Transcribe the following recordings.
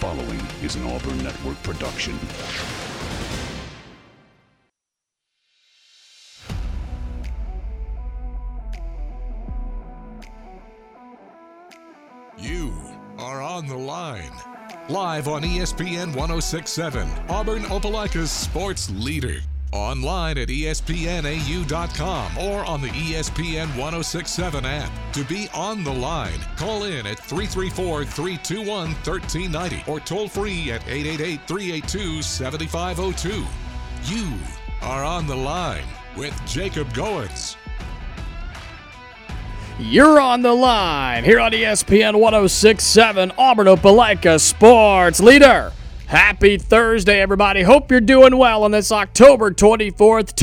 following is an Auburn Network production. You are on the line. Live on ESPN 1067, Auburn Opelika's sports leader. Online at espnau.com or on the ESPN 1067 app. To be on the line, call in at 334-321-1390 or toll free at 888-382-7502. You are on the line with Jacob Goins. You're on the line here on ESPN 1067, Auburn Opelika sports leader. Happy Thursday, everybody. Hope you're doing well on this October 24th,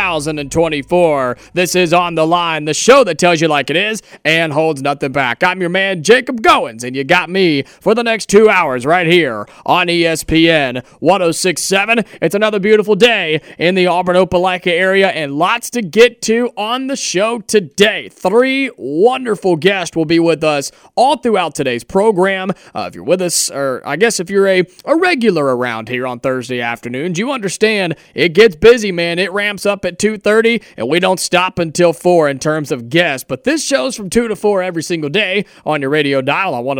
2024. This is On the Line, the show that tells you like it is and holds nothing back. I'm your man, Jacob Goins, and you got me for the next 2 hours right here on ESPN 1067. It's another beautiful day in the Auburn-Opelika area and lots to get to on the show today. 3 wonderful guests will be with us all throughout today's program. If you're with us, or I guess if you're a regular around here on Thursday afternoons, you understand it gets busy, man. It ramps up at 2:30, and we don't stop until 4 in terms of guests. But this show's from 2 to 4 every single day on your radio dial on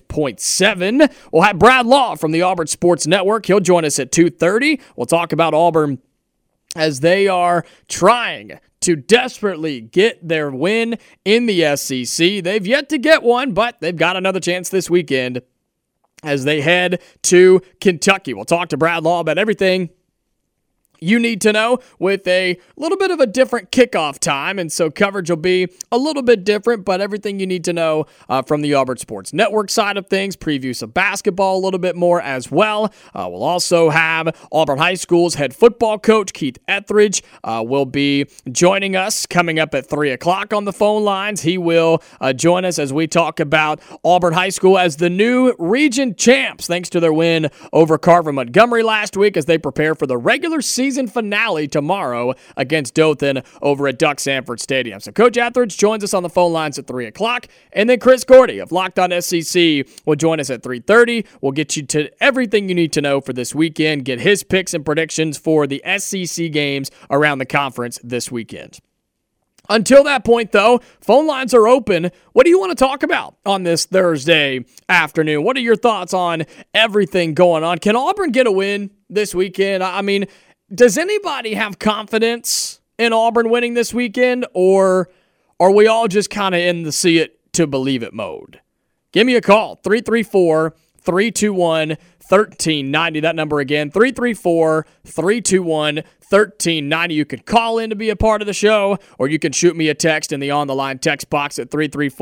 106.7. We'll have Brad Law from the Auburn Sports Network. He'll join us at 2:30. We'll talk about Auburn as they are trying to desperately get their win in the SEC. They've yet to get one, but they've got another chance this weekend as they head to Kentucky. We'll talk to Brad Law about everything you need to know with a little bit of a different kickoff time, and so coverage will be a little bit different, but everything you need to know from the Auburn Sports Network side of things, preview some basketball a little bit more as well. We'll also have Auburn High School's head football coach, Keith Etheridge, will be joining us coming up at 3 o'clock on the phone lines. He will join us as we talk about Auburn High School as the new region champs, thanks to their win over Carver Montgomery last week as they prepare for the regular season finale tomorrow against Dothan over at Duck Sanford Stadium. So Coach Etheridge joins us on the phone lines at 3 o'clock, and then Chris Gordy of Locked On SEC will join us at 3:30. We'll get you to everything you need to know for this weekend, get his picks and predictions for the SEC games around the conference this weekend. Until that point, though, phone lines are open. What do you want to talk about on this Thursday afternoon? What are your thoughts on everything going on? Can Auburn get a win this weekend? I mean, does anybody have confidence in Auburn winning this weekend, or are we all just kind of in the see it to believe it mode? Give me a call, 334-321-1390. That number again, 334-321-1390. You can call in to be a part of the show, or you can shoot me a text in the On the Line text box at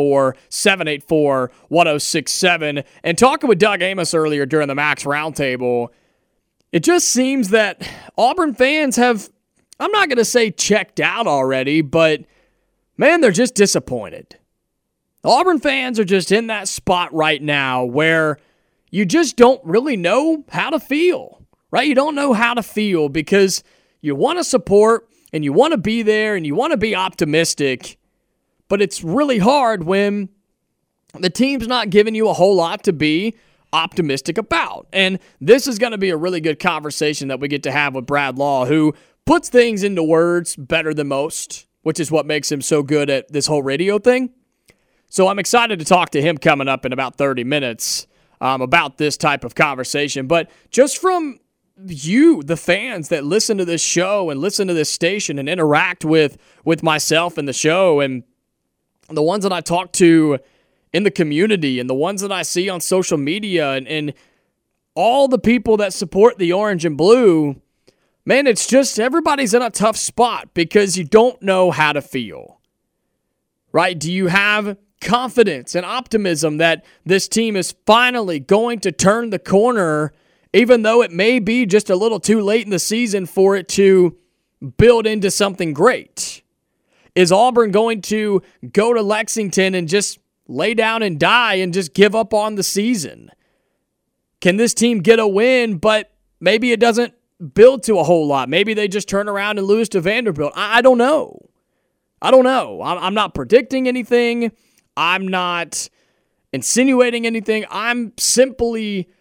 334-784-1067. And talking with Doug Amos earlier during the Max Roundtable, it just seems that Auburn fans have, I'm not going to say checked out already, but man, they're just disappointed. Auburn fans are just in that spot right now where you just don't really know how to feel, right? You don't know how to feel because you want to support and you want to be there and you want to be optimistic, but it's really hard when the team's not giving you a whole lot to be optimistic about. And this is going to be a really good conversation that we get to have with Brad Law, who puts things into words better than most, which is what makes him so good at this whole radio thing. So I'm excited to talk to him coming up in about 30 minutes about this type of conversation. But just from you, the fans that listen to this show and listen to this station and interact with myself and the show, and the ones that I talk to in the community and the ones that I see on social media and all the people that support the orange and blue, man, it's just everybody's in a tough spot because you don't know how to feel, right? Do you have confidence and optimism that this team is finally going to turn the corner, even though it may be just a little too late in the season for it to build into something great? Is Auburn going to go to Lexington and just lay down and die and just give up on the season? Can this team get a win, but maybe it doesn't build to a whole lot? Maybe they just turn around and lose to Vanderbilt. I don't know. I'm not predicting anything. I'm not insinuating anything. I'm simply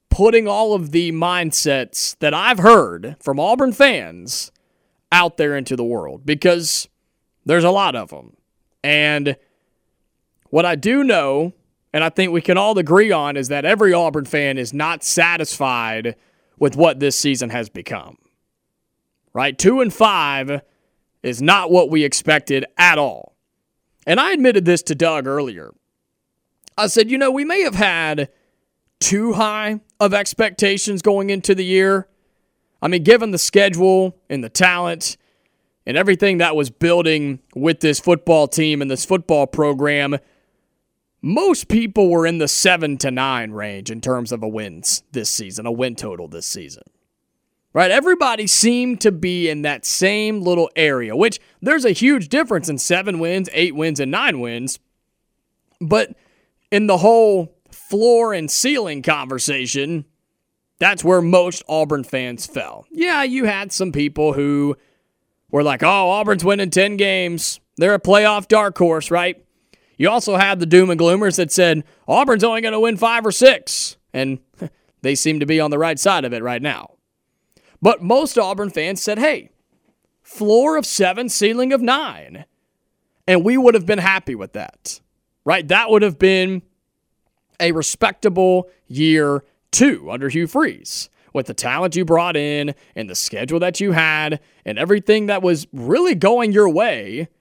putting all of the mindsets that I've heard from Auburn fans out there into the world, because there's a lot of them. And what I do know, and I think we can all agree on, is that every Auburn fan is not satisfied with what this season has become. Right? 2-5 is not what we expected at all. And I admitted this to Doug earlier. I said, we may have had too high of expectations going into the year. I mean, given the schedule and the talent and everything that was building with this football team and this football program, most people were in the 7-9 range in terms of a win total this season. Right? Everybody seemed to be in that same little area, which there's a huge difference in 7 wins, 8 wins, and 9 wins. But in the whole floor and ceiling conversation, that's where most Auburn fans fell. Yeah, you had some people who were like, oh, Auburn's winning 10 games. They're a playoff dark horse, right? You also had the doom and gloomers that said Auburn's only going to win 5 or 6. And they seem to be on the right side of it right now. But most Auburn fans said, hey, floor of 7, ceiling of 9. And we would have been happy with that, right? That would have been a respectable year 2 under Hugh Freeze, with the talent you brought in and the schedule that you had and everything that was really going your way.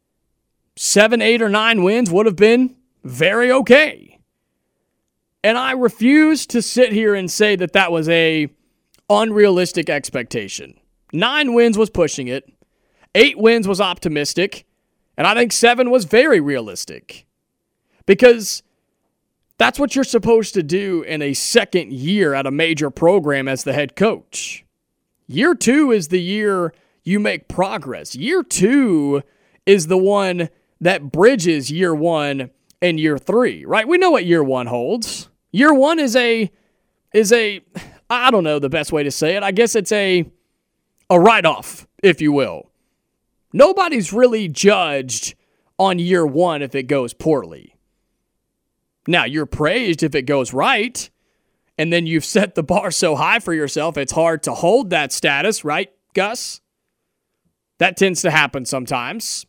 7, 8, or 9 wins would have been very okay. And I refuse to sit here and say that that was a unrealistic expectation. 9 wins was pushing it. 8 wins was optimistic. And I think 7 was very realistic. Because that's what you're supposed to do in a second year at a major program as the head coach. Year 2 is the year you make progress. Year 2 is the one that bridges year 1 and year 3, right? We know what year 1 holds. Year 1 is a I don't know the best way to say it. I guess it's a write-off, if you will. Nobody's really judged on year 1 if it goes poorly. Now, you're praised if it goes right, and then you've set the bar so high for yourself, it's hard to hold that status, right, Gus? That tends to happen sometimes.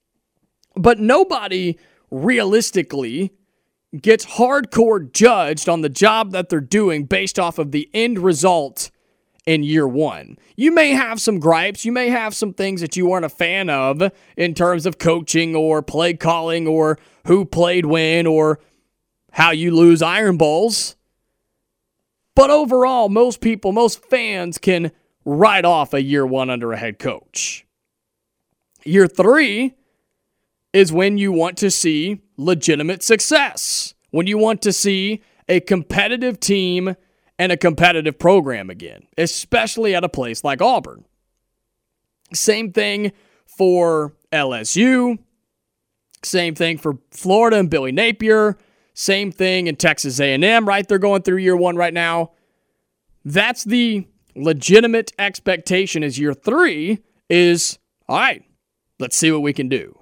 But nobody realistically gets hardcore judged on the job that they're doing based off of the end result in year 1. You may have some gripes. You may have some things that you weren't a fan of in terms of coaching or play calling or who played when or how you lose Iron Bowls. But overall, most fans can write off a year 1 under a head coach. Year 3 is when you want to see legitimate success, when you want to see a competitive team and a competitive program again, especially at a place like Auburn. Same thing for LSU, same thing for Florida and Billy Napier, same thing in Texas A&M, right? They're going through year 1 right now. That's the legitimate expectation is year 3 is, all right, let's see what we can do.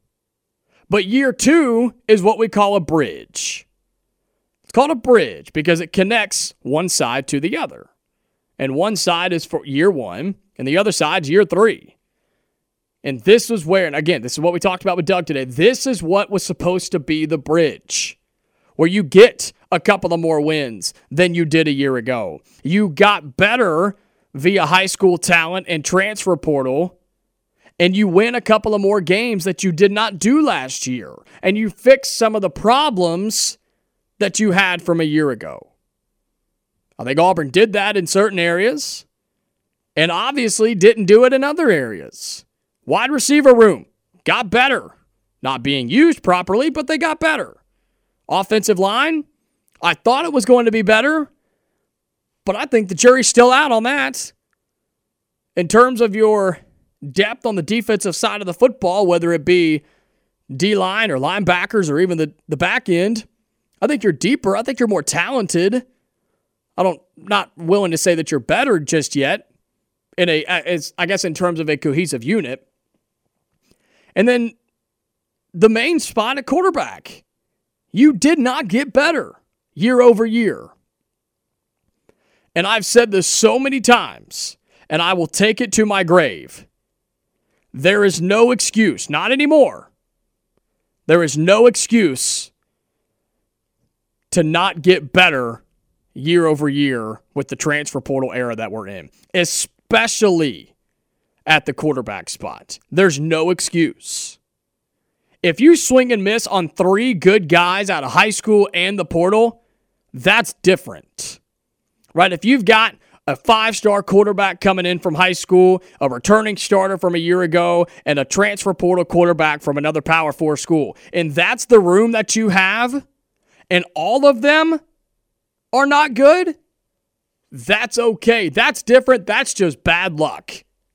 But year 2 is what we call a bridge. It's called a bridge because it connects one side to the other. And one side is for year 1, and the other side's year 3. And this is where, and again, this is what we talked about with Doug today. This is what was supposed to be the bridge, where you get a couple of more wins than you did a year ago. You got better via high school talent and transfer portal, and you win a couple of more games that you did not do last year. And you fix some of the problems that you had from a year ago. I think Auburn did that in certain areas and obviously didn't do it in other areas. Wide receiver room got better. Not being used properly, but they got better. Offensive line, I thought it was going to be better, but I think the jury's still out on that. In terms of your depth on the defensive side of the football, whether it be D-line or linebackers or even the back end, I think you're deeper. I think you're more talented. Not willing to say that you're better just yet I guess in terms of a cohesive unit. And then the main spot at quarterback, you did not get better year over year. and I've said this so many times, and I will take it to my grave. There is no excuse, not anymore. There is no excuse to not get better year over year with the transfer portal era that we're in, especially at the quarterback spot. There's no excuse. If you swing and miss on 3 good guys out of high school and the portal, that's different, right? If you've got a 5-star quarterback coming in from high school, a returning starter from a year ago, and a transfer portal quarterback from another Power 4 school, and that's the room that you have, and all of them are not good, that's okay. That's different. That's just bad luck.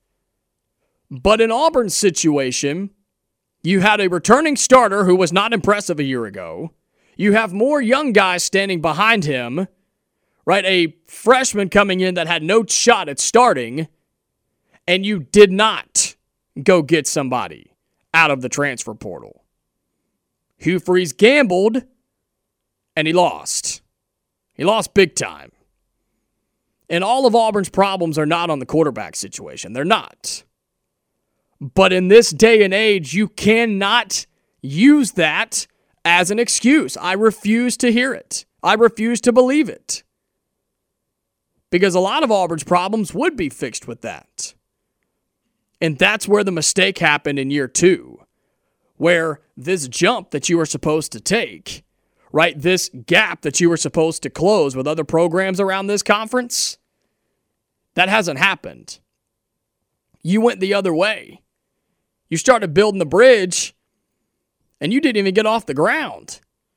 But in Auburn's situation, you had a returning starter who was not impressive a year ago. You have more young guys standing behind him, right? A freshman coming in that had no shot at starting, and you did not go get somebody out of the transfer portal. Hugh Freeze gambled, and he lost. He lost big time. And all of Auburn's problems are not on the quarterback situation. They're not. But in this day and age, you cannot use that as an excuse. I refuse to hear it. I refuse to believe it. Because a lot of Auburn's problems would be fixed with that. And that's where the mistake happened in year 2, where this jump that you were supposed to take, right, this gap that you were supposed to close with other programs around this conference, that hasn't happened. You went the other way. You started building the bridge, and you didn't even get off the ground.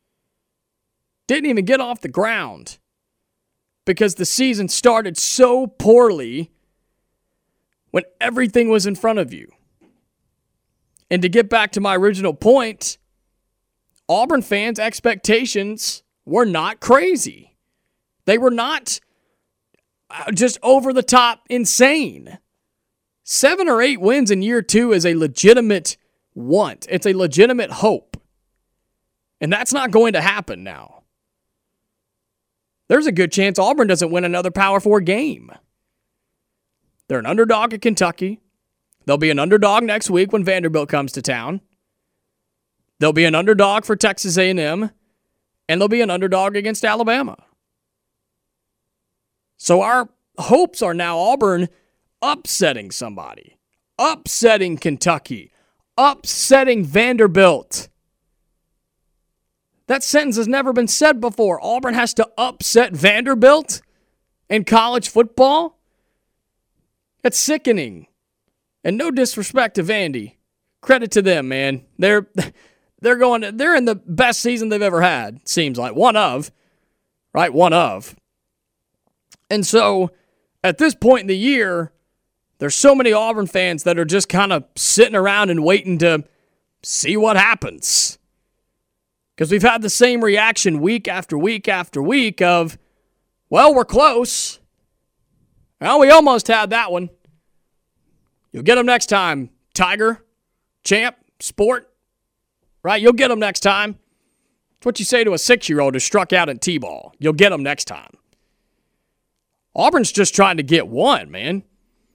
Didn't even get off the ground because the season started so poorly when everything was in front of you. And to get back to my original point, Auburn fans' expectations were not crazy. They were not just over the top insane. 7 or 8 wins in year 2 is a legitimate want. It's a legitimate hope. And that's not going to happen now. There's a good chance Auburn doesn't win another Power 4 game. They're an underdog at Kentucky. They'll be an underdog next week when Vanderbilt comes to town. They'll be an underdog for Texas A&M. And they'll be an underdog against Alabama. So our hopes are now Auburn upsetting somebody, upsetting Kentucky, upsetting Vanderbilt. That sentence has never been said before. Auburn has to upset Vanderbilt in college football? That's sickening. And no disrespect to Vandy. Credit to them, man. They're in the best season they've ever had, seems like. One of. And so, at this point in the year, there's so many Auburn fans that are just kind of sitting around and waiting to see what happens. Because we've had the same reaction week after week after week of, well, we're close. Well, we almost had that one. You'll get them next time, Tiger, Champ, Sport. Right? You'll get them next time. It's what you say to a 6-year-old who struck out in T-ball. You'll get them next time. Auburn's just trying to get one, man.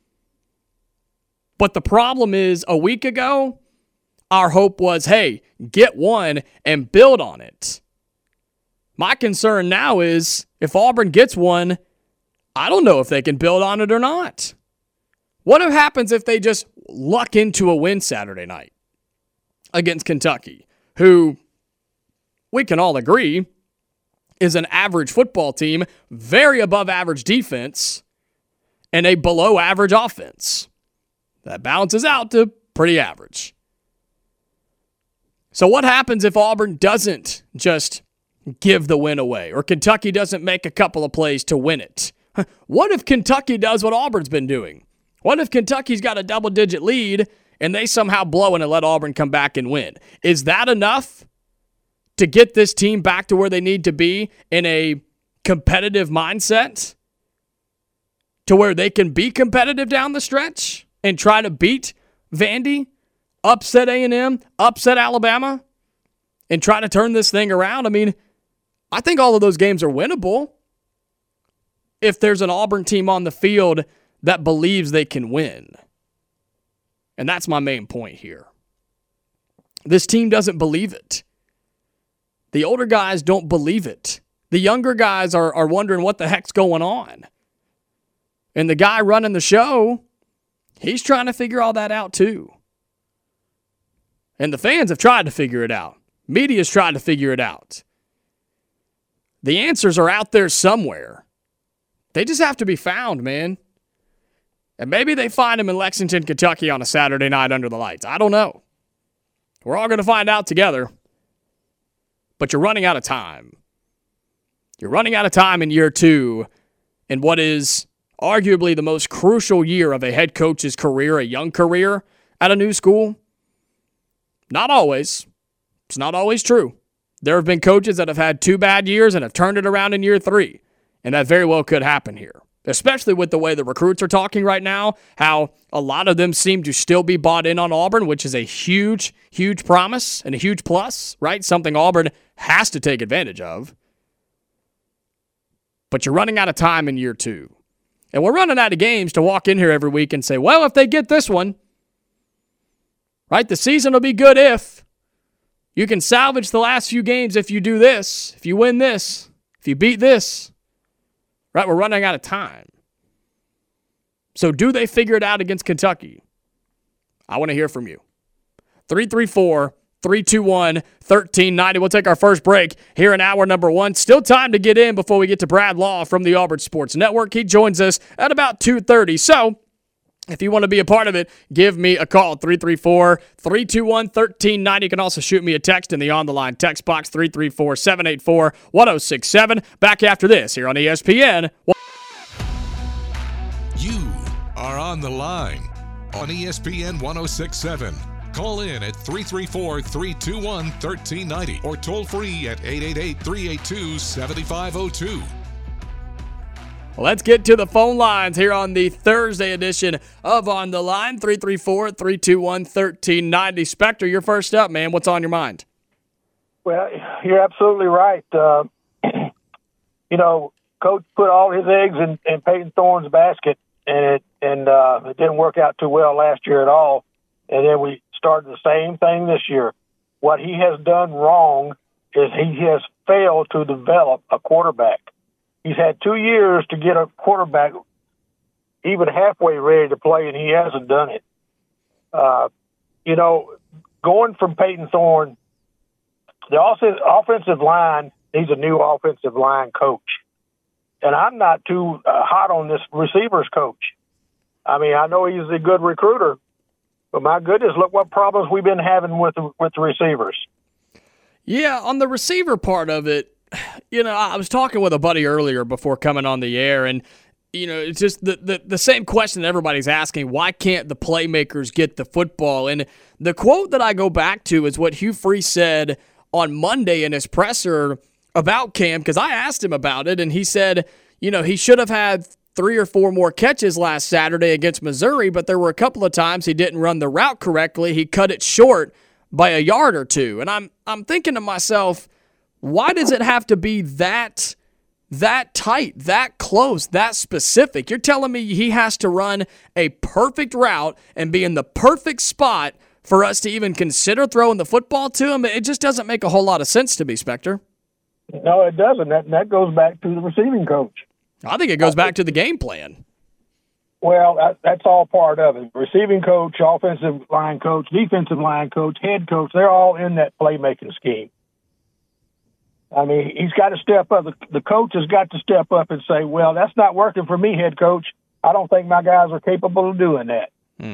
But the problem is, a week ago, our hope was, hey, get one and build on it. My concern now is, if Auburn gets one, I don't know if they can build on it or not. What happens if they just luck into a win Saturday night against Kentucky, who we can all agree is an average football team, very above average defense, and a below average offense? That balances out to pretty average. So what happens if Auburn doesn't just give the win away, or Kentucky doesn't make a couple of plays to win it? What if Kentucky does what Auburn's been doing? What if Kentucky's got a double-digit lead and they somehow blow it and let Auburn come back and win? Is that enough to get this team back to where they need to be in a competitive mindset, to where they can be competitive down the stretch and try to beat Vandy, upset A&M, upset Alabama, and try to turn this thing around? I mean, I think all of those games are winnable. if there's an Auburn team on the field that believes they can win. And that's my main point here. This team doesn't believe it. The older guys don't believe it. The younger guys are wondering what the heck's going on. And the guy running the show, he's trying to figure all that out too. And the fans have tried to figure it out. Media's tried to figure it out. The answers are out there somewhere. They just have to be found, man. And maybe they find them in Lexington, Kentucky on a Saturday night under the lights. I don't know. We're all going to find out together. But you're running out of time. You're running out of time in year 2 in what is arguably the most crucial year of a head coach's career, a young career at a new school. Not always. It's not always true. There have been coaches that have had 2 bad years and have turned it around in year 3. And that very well could happen here. Especially with the way the recruits are talking right now, how a lot of them seem to still be bought in on Auburn, which is a huge, huge promise and a huge plus, right? Something Auburn has to take advantage of. But you're running out of time in year 2. And we're running out of games to walk in here every week and say, well, if they get this one, right, the season will be good if you can salvage the last few games if you do this, if you win this, if you beat this. Right, we're running out of time. So do they figure it out against Kentucky? I want to hear from you. 334-321-1390. We'll take our first break here in hour number 1. Still time to get in before we get to Brad Law from the Auburn Sports Network. He joins us at about 2:30. So if you want to be a part of it, give me a call, 334-321-1390. You can also shoot me a text in the on-the-line text box, 334-784-1067. Back after this here on ESPN. You are on the line on ESPN 1067. Call in at 334-321-1390 or toll free at 888-382-7502. Let's get to the phone lines here on the Thursday edition of On the Line, 334-321-1390. Spectre, you're first up, man. What's on your mind? Well, you're absolutely right. Coach put all his eggs in Peyton Thorne's basket, and it didn't work out too well last year at all. And then we started the same thing this year. What he has done wrong is he has failed to develop a quarterback. He's had 2 years to get a quarterback even halfway ready to play, and he hasn't done it. Going from Peyton Thorne, the offensive line needs a new offensive line coach. And I'm not too hot on this receivers coach. I mean, I know he's a good recruiter, but my goodness, look what problems we've been having with the receivers. Yeah, on the receiver part of it, I was talking with a buddy earlier before coming on the air, and, it's just the same question that everybody's asking. Why can't the playmakers get the football? And the quote that I go back to is what Hugh Freeze said on Monday in his presser about Cam, because I asked him about it, and he said, he should have had 3 or 4 more catches last Saturday against Missouri, but there were a couple of times he didn't run the route correctly. He cut it short by a yard or two. And I'm thinking to myself, why does it have to be that tight, that close, that specific? You're telling me he has to run a perfect route and be in the perfect spot for us to even consider throwing the football to him? It just doesn't make a whole lot of sense to me, Spectre. No, it doesn't. That goes back to the receiving coach. I think it goes back to the game plan. Well, that's all part of it. Receiving coach, offensive line coach, defensive line coach, head coach, they're all in that playmaking scheme. I mean, he's got to step up. The coach has got to step up and say, well, that's not working for me, head coach. I don't think my guys are capable of doing that.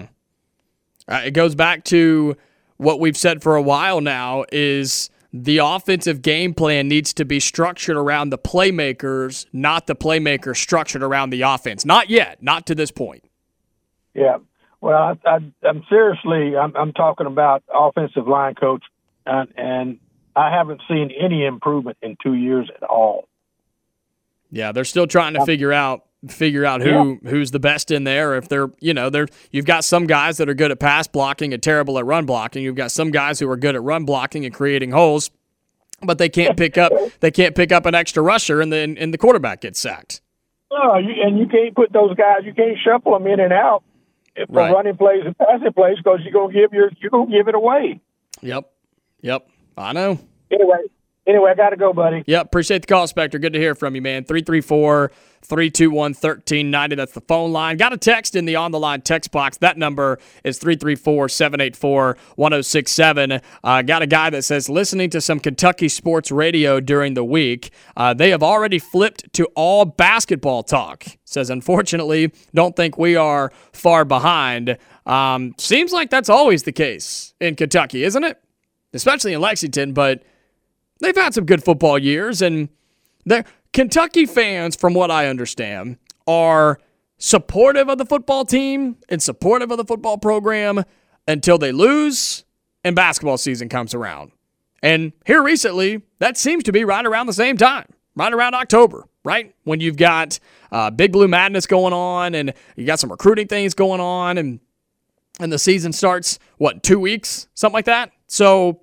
It goes back to what we've said for a while now is the offensive game plan needs to be structured around the playmakers, not the playmakers structured around the offense. Not yet. Not to this point. Yeah. Well, I'm seriously, I'm talking about offensive line coach, and I haven't seen any improvement in 2 years at all. Yeah, they're still trying to figure out who's the best in there. If you've got some guys that are good at pass blocking and terrible at run blocking. You've got some guys who are good at run blocking and creating holes, but they can't pick up an extra rusher, and then the quarterback gets sacked. No, you can't put those guys. You can't shuffle them in and out for running plays and passing plays because you're gonna give it away. Yep. I know. Anyway, I got to go, buddy. Yep, appreciate the call, Spectre. Good to hear from you, man. 334-321-1390. That's the phone line. Got a text in the On the Line text box. That number is 334-784-1067. Got a guy that says, listening to some Kentucky sports radio during the week, they have already flipped to all basketball talk. Says, unfortunately, don't think we are far behind. Seems like that's always the case in Kentucky, isn't it? Especially in Lexington, but they've had some good football years, and the Kentucky fans, from what I understand, are supportive of the football team and supportive of the football program until they lose and basketball season comes around. And here recently, that seems to be right around the same time, right around October, right? When you've got Big Blue Madness going on and you got some recruiting things going on, and the season starts, 2 weeks? Something like that. So,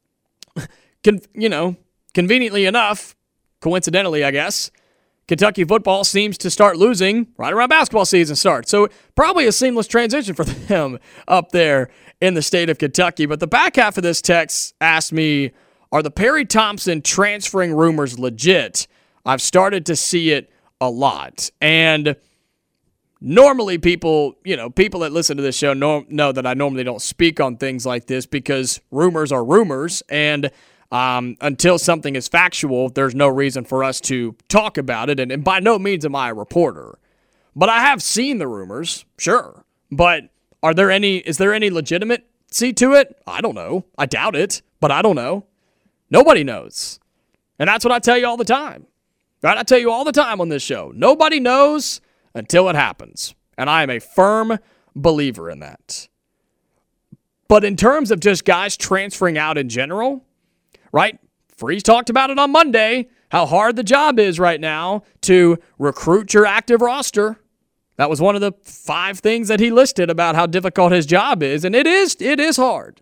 conveniently enough, coincidentally, I guess, Kentucky football seems to start losing right around basketball season starts. So probably a seamless transition for them up there in the state of Kentucky. But the back half of this text asked me, are the Perry Thompson transferring rumors legit? I've started to see it a lot. And normally people that listen to this show know that I normally don't speak on things like this because rumors are rumors, and until something is factual, there's no reason for us to talk about it, and by no means am I a reporter. But I have seen the rumors, sure. But is there any legitimacy to it? I don't know. I doubt it, but I don't know. Nobody knows. And that's what I tell you all the time. Right? I tell you all the time on this show. Nobody knows until it happens. And I am a firm believer in that. But in terms of just guys transferring out in general, right? Freeze talked about it on Monday, how hard the job is right now to recruit your active roster. That was one of the 5 things that he listed about how difficult his job is, and it is hard.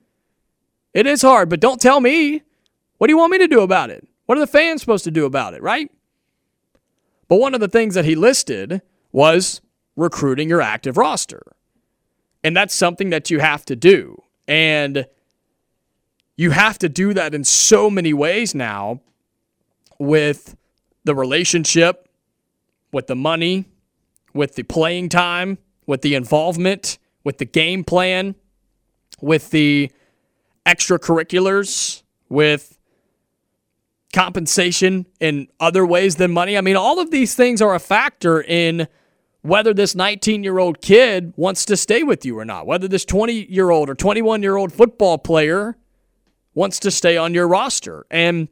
It is hard, but don't tell me. What do you want me to do about it? What are the fans supposed to do about it, right? But one of the things that he listed was recruiting your active roster. And that's something that you have to do. And you have to do that in so many ways now, with the relationship, with the money, with the playing time, with the involvement, with the game plan, with the extracurriculars, with compensation in other ways than money. I mean, all of these things are a factor in whether this 19-year-old kid wants to stay with you or not, whether this 20-year-old or 21-year-old football player wants to stay on your roster. And,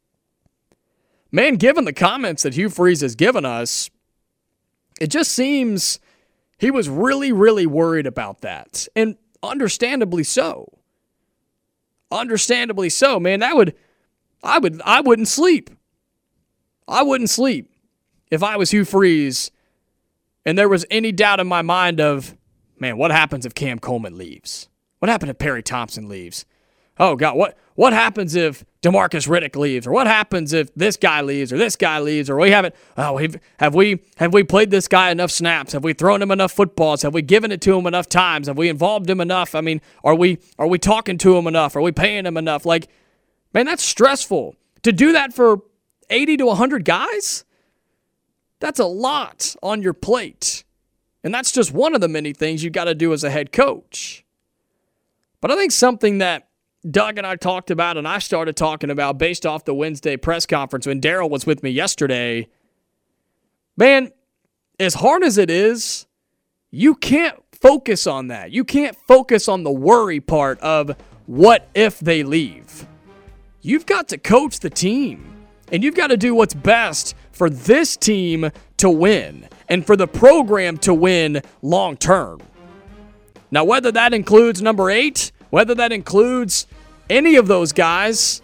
man, given the comments that Hugh Freeze has given us, it just seems he was really, really worried about that. And understandably so. Understandably so, man. I wouldn't sleep. I wouldn't sleep if I was Hugh Freeze and there was any doubt in my mind of, man, what happens if Cam Coleman leaves? What happens if Perry Thompson leaves? Oh, God, what happens if DeMarcus Riddick leaves? Or what happens if this guy leaves or this guy leaves? Or have we played this guy enough snaps? Have we thrown him enough footballs? Have we given it to him enough times? Have we involved him enough? I mean, are we talking to him enough? Are we paying him enough? Like, man, that's stressful. To do that for 80 to 100 guys? That's a lot on your plate. And that's just one of the many things you got to do as a head coach. But I think something that Doug and I talked about, and I started talking about based off the Wednesday press conference when Daryl was with me yesterday, man, as hard as it is, you can't focus on that. You can't focus on the worry part of what if they leave. You've got to coach the team, and you've got to do what's best for this team to win and for the program to win long term. Now, whether that includes number 8, whether that includes any of those guys,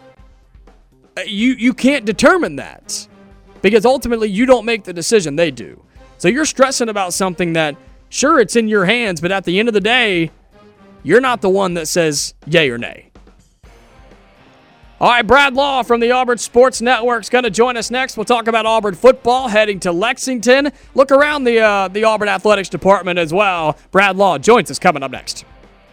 you can't determine that because ultimately you don't make the decision, they do. So you're stressing about something that, sure, it's in your hands, but at the end of the day, you're not the one that says yay or nay. All right, Brad Law from the Auburn Sports Network is going to join us next. We'll talk about Auburn football heading to Lexington. Look around the Auburn Athletics Department as well. Brad Law joins us coming up next.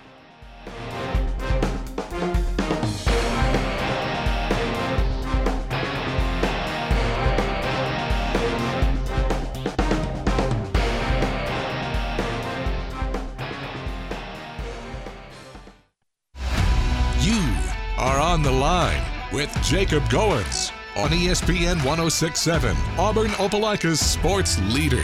Are on the line with Jacob Goins on ESPN 106.7, Auburn Opelika's sports leader.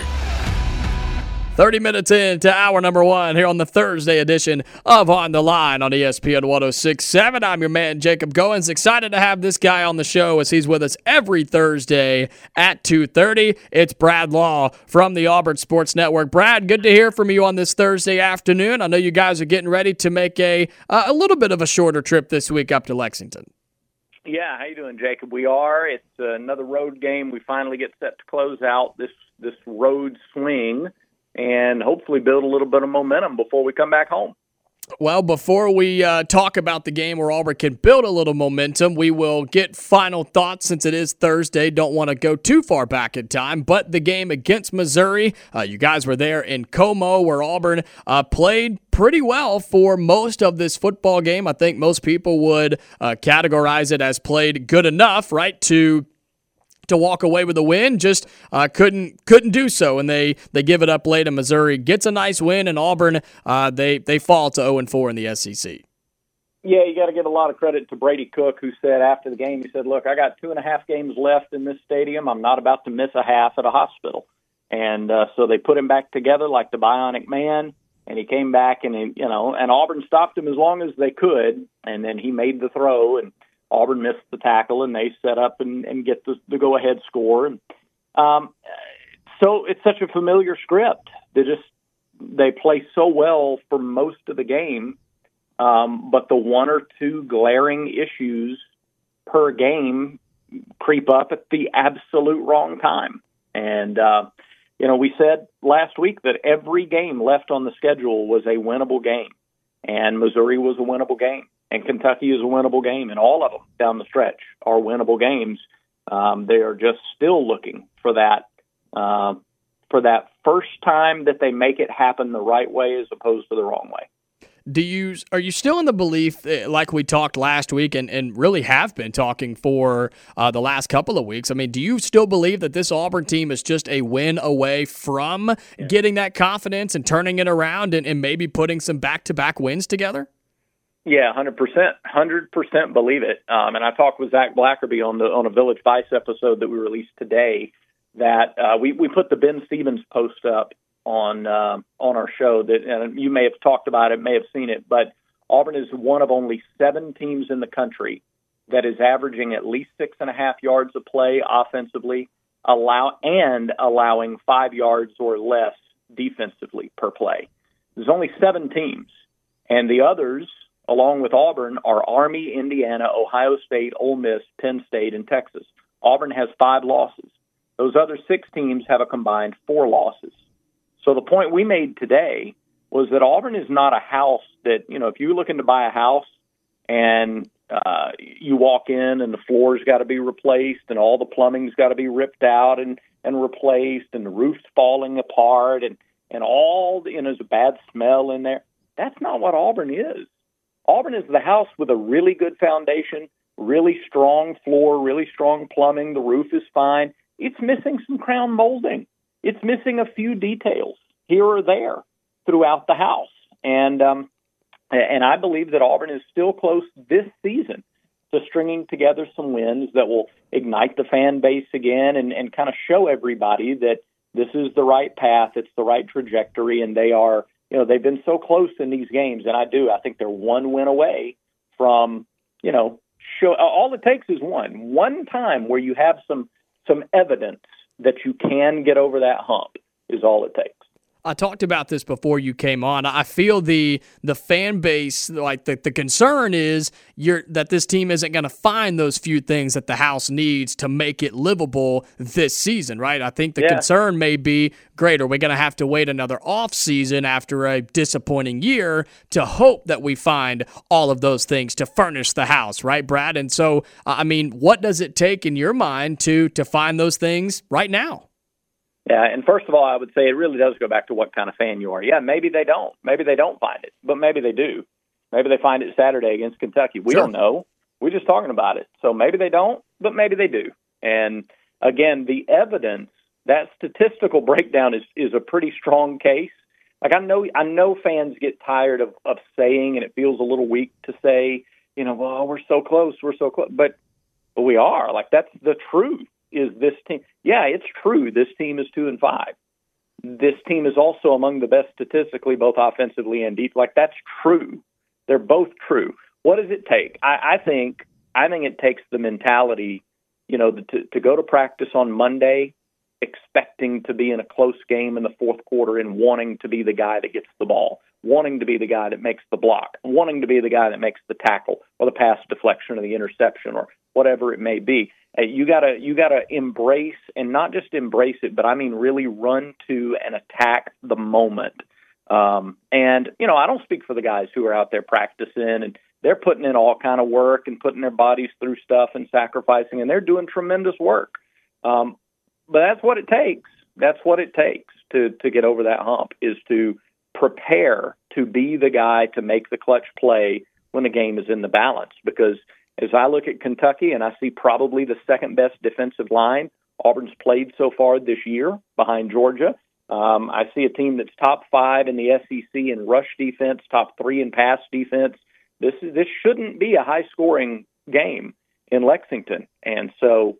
30 minutes into hour number one here on the Thursday edition of On the Line on ESPN 106.7. I'm your man, Jacob Goins. Excited to have this guy on the show as he's with us every Thursday at 2:30. It's Brad Law from the Auburn Sports Network. Brad, good to hear from you on this Thursday afternoon. I know you guys are getting ready to make a little bit of a shorter trip this week up to Lexington. Yeah, how you doing, Jacob? We are. It's another road game. We finally get set to close out this road swing and hopefully build a little bit of momentum before we come back home. Well, before we talk about the game where Auburn can build a little momentum, we will get final thoughts since it is Thursday. Don't want to go too far back in time, but the game against Missouri, you guys were there in Como where Auburn played pretty well for most of this football game. I think most people would categorize it as played good enough, right, to walk away with a win, just couldn't do so, and they give it up late, and Missouri gets a nice win, and Auburn, they fall to 0-4 in the SEC. Yeah, you got to give a lot of credit to Brady Cook, who said after the game, he said, look, I got 2.5 games left in this stadium. I'm not about to miss a half at a hospital. And so they put him back together like the Bionic Man, and he came back, and and Auburn stopped him as long as they could, and then he made the throw, and Auburn missed the tackle, and they set up and get the go-ahead score. And so it's such a familiar script. They play so well for most of the game, but the one or two glaring issues per game creep up at the absolute wrong time. And, we said last week that every game left on the schedule was a winnable game, and Missouri was a winnable game. And Kentucky is a winnable game, and all of them down the stretch are winnable games. They are just still looking for that first time that they make it happen the right way as opposed to the wrong way. Are you still in the belief, like we talked last week and really have been talking for the last couple of weeks? I mean, do you still believe that this Auburn team is just a win away from getting that confidence and turning it around and maybe putting some back-to-back wins together? Yeah, 100% believe it. And I talked with Zach Blackerby on a Village Vice episode that we released today. That we put the Ben Stevens post up on our show. That and you may have talked about it, may have seen it, but Auburn is one of only 7 teams in the country that is averaging at least 6.5 yards a play offensively, allowing 5 yards or less defensively per play. There's only 7 teams, and the others, along with Auburn, are Army, Indiana, Ohio State, Ole Miss, Penn State, and Texas. Auburn has 5 losses. Those other 6 teams have a combined 4 losses. So the point we made today was that Auburn is not a house that, if you're looking to buy a house and you walk in and the floor's got to be replaced and all the plumbing's got to be ripped out and replaced and the roof's falling apart and all, there's a bad smell in there. That's not what Auburn is. Auburn is the house with a really good foundation, really strong floor, really strong plumbing. The roof is fine. It's missing some crown molding. It's missing a few details here or there throughout the house. And I believe that Auburn is still close this season to stringing together some wins that will ignite the fan base again and kind of show everybody that this is the right path, it's the right trajectory, and they are they've been so close in these games, and I think they're one win away from, show. All it takes is one time where you have some evidence that you can get over that hump is all it takes. I talked about this before you came on. I feel the fan base, like the concern is that this team isn't going to find those few things that the house needs to make it livable this season, right? I think the concern may be, great, are we going to have to wait another off season after a disappointing year to hope that we find all of those things to furnish the house, right, Brad? And so, I mean, what does it take in your mind to find those things right now? Yeah, and first of all, I would say it really does go back to what kind of fan you are. Yeah, maybe they don't. Maybe they don't find it, but maybe they do. Maybe they find it Saturday against Kentucky. We don't know. We're just talking about it. So maybe they don't, but maybe they do. And again, the evidence, that statistical breakdown is a pretty strong case. Like I know fans get tired of saying, and it feels a little weak to say, well, we're so close, but we are. Like that's the truth. Is this team? Yeah, it's true. This team is 2-5. This team is also among the best statistically, both offensively and deep. Like that's true. They're both true. What does it take? I think it takes the mentality, to go to practice on Monday, expecting to be in a close game in the fourth quarter and wanting to be the guy that gets the ball, wanting to be the guy that makes the block, wanting to be the guy that makes the tackle or the pass deflection or the interception or whatever it may be. You gotta embrace, and not just embrace it, but I mean really run to and attack the moment. And I don't speak for the guys who are out there practicing, and they're putting in all kind of work and putting their bodies through stuff and sacrificing, and they're doing tremendous work. But that's what it takes. That's what it takes to get over that hump, is to prepare to be the guy to make the clutch play when the game is in the balance. Because as I look at Kentucky and I see probably the second best defensive line Auburn's played so far this year behind Georgia, I see a team that's top 5 in the SEC in rush defense, top 3 in pass defense. This shouldn't be a high-scoring game in Lexington. And so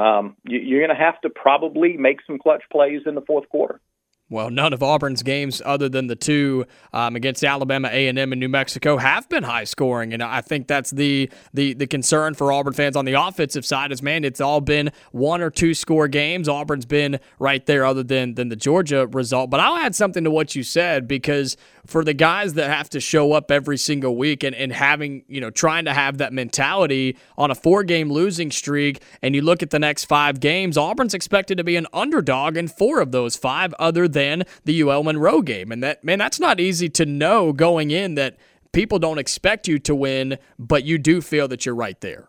you're going to have to probably make some clutch plays in the fourth quarter. Well, none of Auburn's games, other than the two against Alabama, A&M, and New Mexico, have been high scoring, and I think that's the concern for Auburn fans on the offensive side. Is it's all been 1 or 2 score games. Auburn's been right there, other than the Georgia result. But I'll add something to what you said, because for the guys that have to show up every single week and having, trying to have that mentality on a 4-game losing streak, and you look at the next 5 games, Auburn's expected to be an underdog in 4 of those 5, other than the UL Monroe game. And that's not easy to know going in, that people don't expect you to win, but you do feel that you're right there.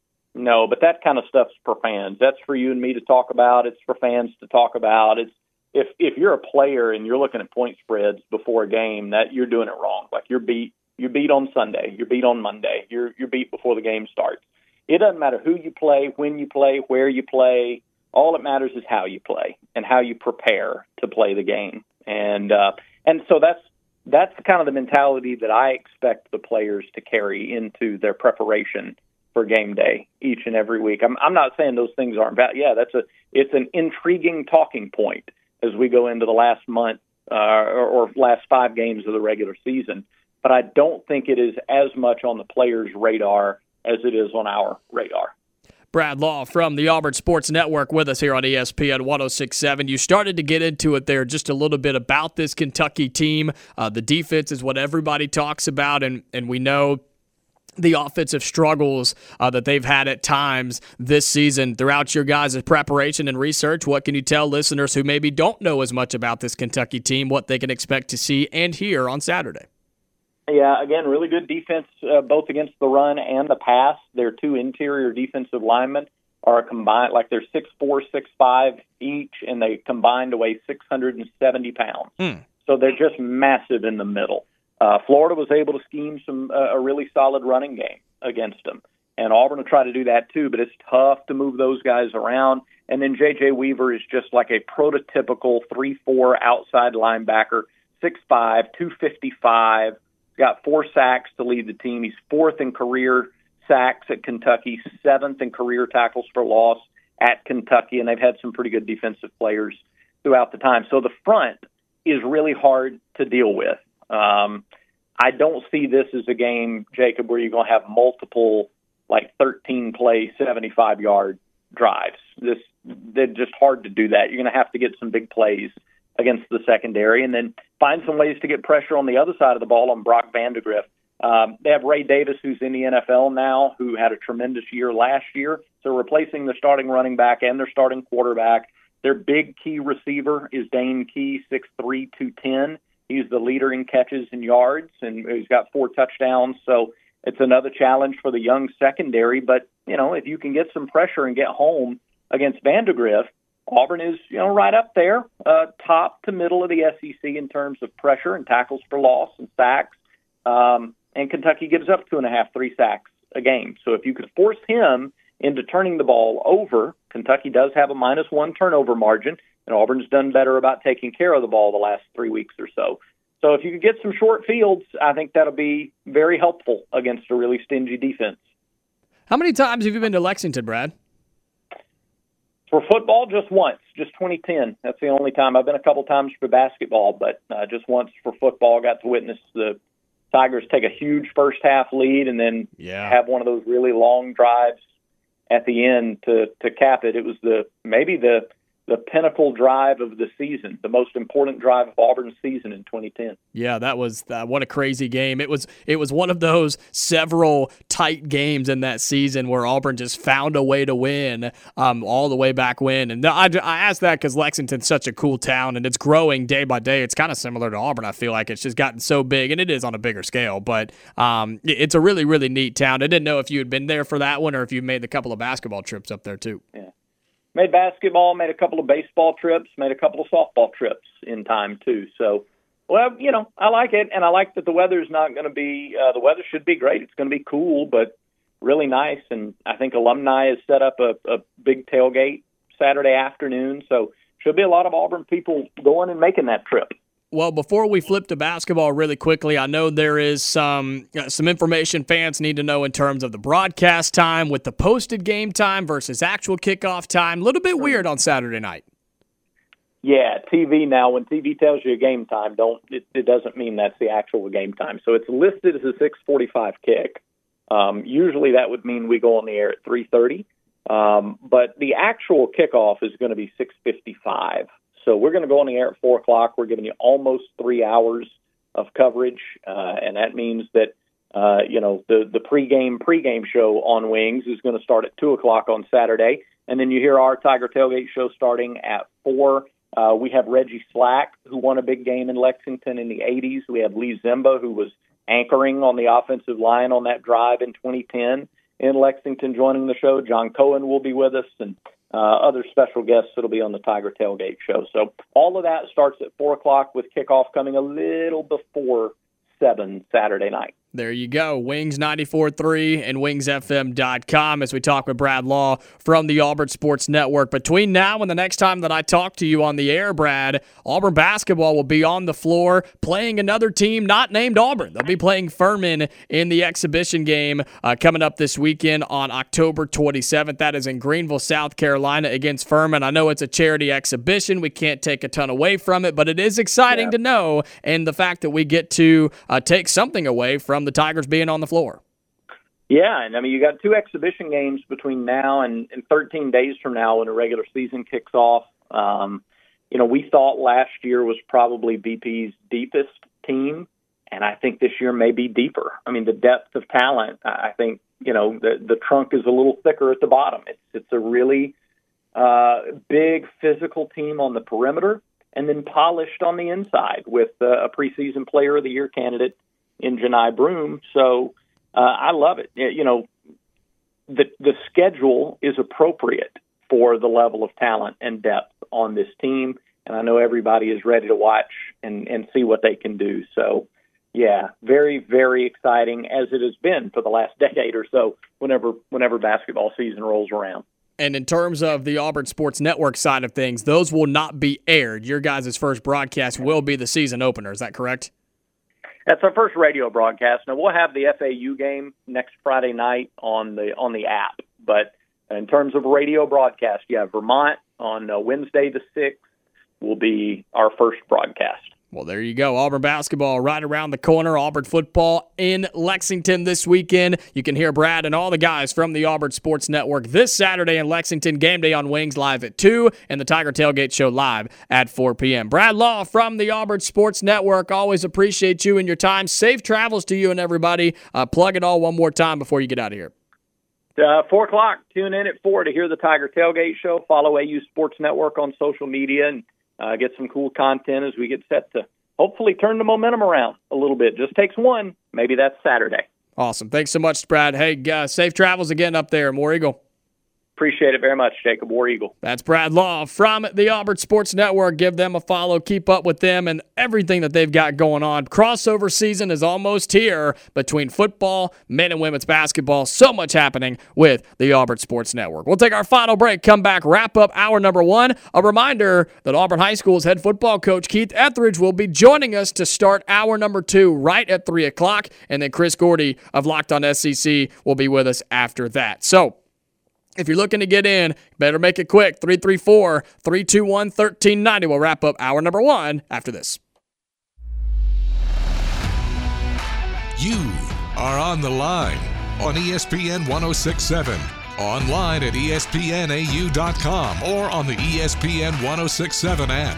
No, but that kind of stuff's for fans. That's for you and me to talk about. It's for fans to talk about. It's if you're a player and you're looking at point spreads before a game, that you're doing it wrong. Like you're beat on Sunday, you're beat on Monday, you're beat before the game starts. It doesn't matter who you play, when you play, where you play. All that matters is how you play and how you prepare to play the game. And so that's kind of the mentality that I expect the players to carry into their preparation for game day each and every week. I'm not saying those things aren't bad. Yeah, it's an intriguing talking point as we go into the last month or last 5 games of the regular season. But I don't think it is as much on the players' radar as it is on our radar. Brad Law from the Auburn Sports Network with us here on ESPN 106.7. You started to get into it there just a little bit about this Kentucky team. The defense is what everybody talks about, and we know the offensive struggles that they've had at times this season. Throughout your guys' preparation and research, what can you tell listeners who maybe don't know as much about this Kentucky team, what they can expect to see and hear on Saturday? Yeah, again, really good defense both against the run and the pass. Their 2 interior defensive linemen are combined, like they're 6'4", 6'5" each, and they combined to weigh 670 pounds. So they're just massive in the middle. Florida was able to scheme a really solid running game against them. And Auburn will try to do that too, but it's tough to move those guys around. And then J.J. Weaver is just like a prototypical 3-4 outside linebacker, 6'5", 255. He's got 4 sacks to lead the team. He's 4th in career sacks at Kentucky, 7th in career tackles for loss at Kentucky, and they've had some pretty good defensive players throughout the time. So the front is really hard to deal with. I don't see this as a game, Jacob, where you're going to have multiple, 13-play, 75-yard drives. They're just hard to do that. You're going to have to get some big plays against the secondary, and then find some ways to get pressure on the other side of the ball on Brock Vandagriff. They have Ray Davis, who's in the NFL now, who had a tremendous year last year. So replacing their starting running back and their starting quarterback. Their big key receiver is Dane Key, 6'3", 210. He's the leader in catches and yards, and he's got 4 touchdowns. So it's another challenge for the young secondary. But, if you can get some pressure and get home against Vandagriff, Auburn is, right up there, top to middle of the SEC in terms of pressure and tackles for loss and sacks. And Kentucky gives up 2.5, 3 sacks a game. So if you could force him into turning the ball over, Kentucky does have a -1 turnover margin, and Auburn's done better about taking care of the ball the last 3 weeks or so. So if you could get some short fields, I think that'll be very helpful against a really stingy defense. How many times have you been to Lexington, Brad? For football, just once, just 2010. That's the only time. I've been a couple times for basketball, but just once for football. I got to witness the Tigers take a huge first half lead and then have one of those really long drives at the end to cap it. It was maybe the pinnacle drive of the season, the most important drive of Auburn's season in 2010. Yeah, that was what a crazy game. It was one of those several tight games in that season where Auburn just found a way to win all the way back when. And I asked that because Lexington's such a cool town, and it's growing day by day. It's kind of similar to Auburn, I feel like. It's just gotten so big, and it is on a bigger scale. But it's a really, really neat town. I didn't know if you had been there for that one or if you made a couple of basketball trips up there too. Yeah. Made basketball, made a couple of baseball trips, made a couple of softball trips in time, too. So, well, I like it, and I like that the weather's not going to be the weather should be great. It's going to be cool, but really nice. And I think Alumni has set up a big tailgate Saturday afternoon. So, should be a lot of Auburn people going and making that trip. Well, before we flip to basketball really quickly, I know there is some information fans need to know in terms of the broadcast time with the posted game time versus actual kickoff time. A little bit weird on Saturday night. Yeah, TV now, when TV tells you a game time, it doesn't mean that's the actual game time. So it's listed as a 6:45 kick. Usually that would mean we go on the air at 3:30. But the actual kickoff is going to be 6:55. So we're going to go on the air at 4 o'clock. We're giving you almost 3 hours of coverage, and that means that the pregame show on Wings is going to start at 2 o'clock on Saturday, and then you hear our Tiger Tailgate show starting at 4. We have Reggie Slack, who won a big game in Lexington in the 80s. We have Lee Zimba, who was anchoring on the offensive line on that drive in 2010 in Lexington, joining the show. John Cohen will be with us, and other special guests that'll be on the Tiger Tailgate show. So all of that starts at 4 o'clock with kickoff coming a little before 7 Saturday night. There you go. Wings 94.3 and wingsfm.com as we talk with Brad Law from the Auburn Sports Network. Between now and the next time that I talk to you on the air, Brad, Auburn basketball will be on the floor playing another team not named Auburn. They'll be playing Furman in the exhibition game coming up this weekend on October 27th. That is in Greenville, South Carolina against Furman. I know it's a charity exhibition. We can't take a ton away from it, but it is exciting to know, and the fact that we get to take something away from the Tigers being on the floor. Yeah, and I mean, you got 2 exhibition games between now and 13 days from now when the regular season kicks off. We thought last year was probably BP's deepest team, and I think this year may be deeper. I mean, the depth of talent, I think, the trunk is a little thicker at the bottom. It's a really big physical team on the perimeter and then polished on the inside with a preseason player of the year candidate in Janai Broome. So I love it. The schedule is appropriate for the level of talent and depth on this team, and I know everybody is ready to watch and see what they can do. So, yeah, very, very exciting, as it has been for the last decade or so whenever basketball season rolls around. And in terms of the Auburn Sports Network side of things, those will not be aired. Your guys' first broadcast will be the season opener. Is that correct? That's our first radio broadcast. Now, we'll have the FAU game next Friday night on the app. But in terms of radio broadcast, Vermont on Wednesday the 6th will be our first broadcast. Well, there you go. Auburn basketball right around the corner. Auburn football in Lexington this weekend. You can hear Brad and all the guys from the Auburn Sports Network this Saturday in Lexington. Game day on Wings live at 2 and the Tiger Tailgate Show live at 4 p.m. Brad Law from the Auburn Sports Network. Always appreciate you and your time. Safe travels to you and everybody. Plug it all one more time before you get out of here. 4 o'clock. Tune in at 4 to hear the Tiger Tailgate Show. Follow AU Sports Network on social media and get some cool content as we get set to hopefully turn the momentum around a little bit. Just takes one. Maybe that's Saturday. Awesome. Thanks so much, Brad. Hey, safe travels again up there, War Eagle. Appreciate it very much, Jacob. War Eagle. That's Brad Law from the Auburn Sports Network. Give them a follow. Keep up with them and everything that they've got going on. Crossover season is almost here between football, men and women's basketball. So much happening with the Auburn Sports Network. We'll take our final break, come back, wrap up hour number 1. A reminder that Auburn High School's head football coach Keith Etheridge will be joining us to start hour number 2 right at 3 o'clock. And then Chris Gordy of Locked On SEC will be with us after that. So, if you're looking to get in, better make it quick. 334-321-1390. We'll wrap up hour number 1 after this. You are on the line on ESPN 1067, online at espnau.com, or on the ESPN 1067 app.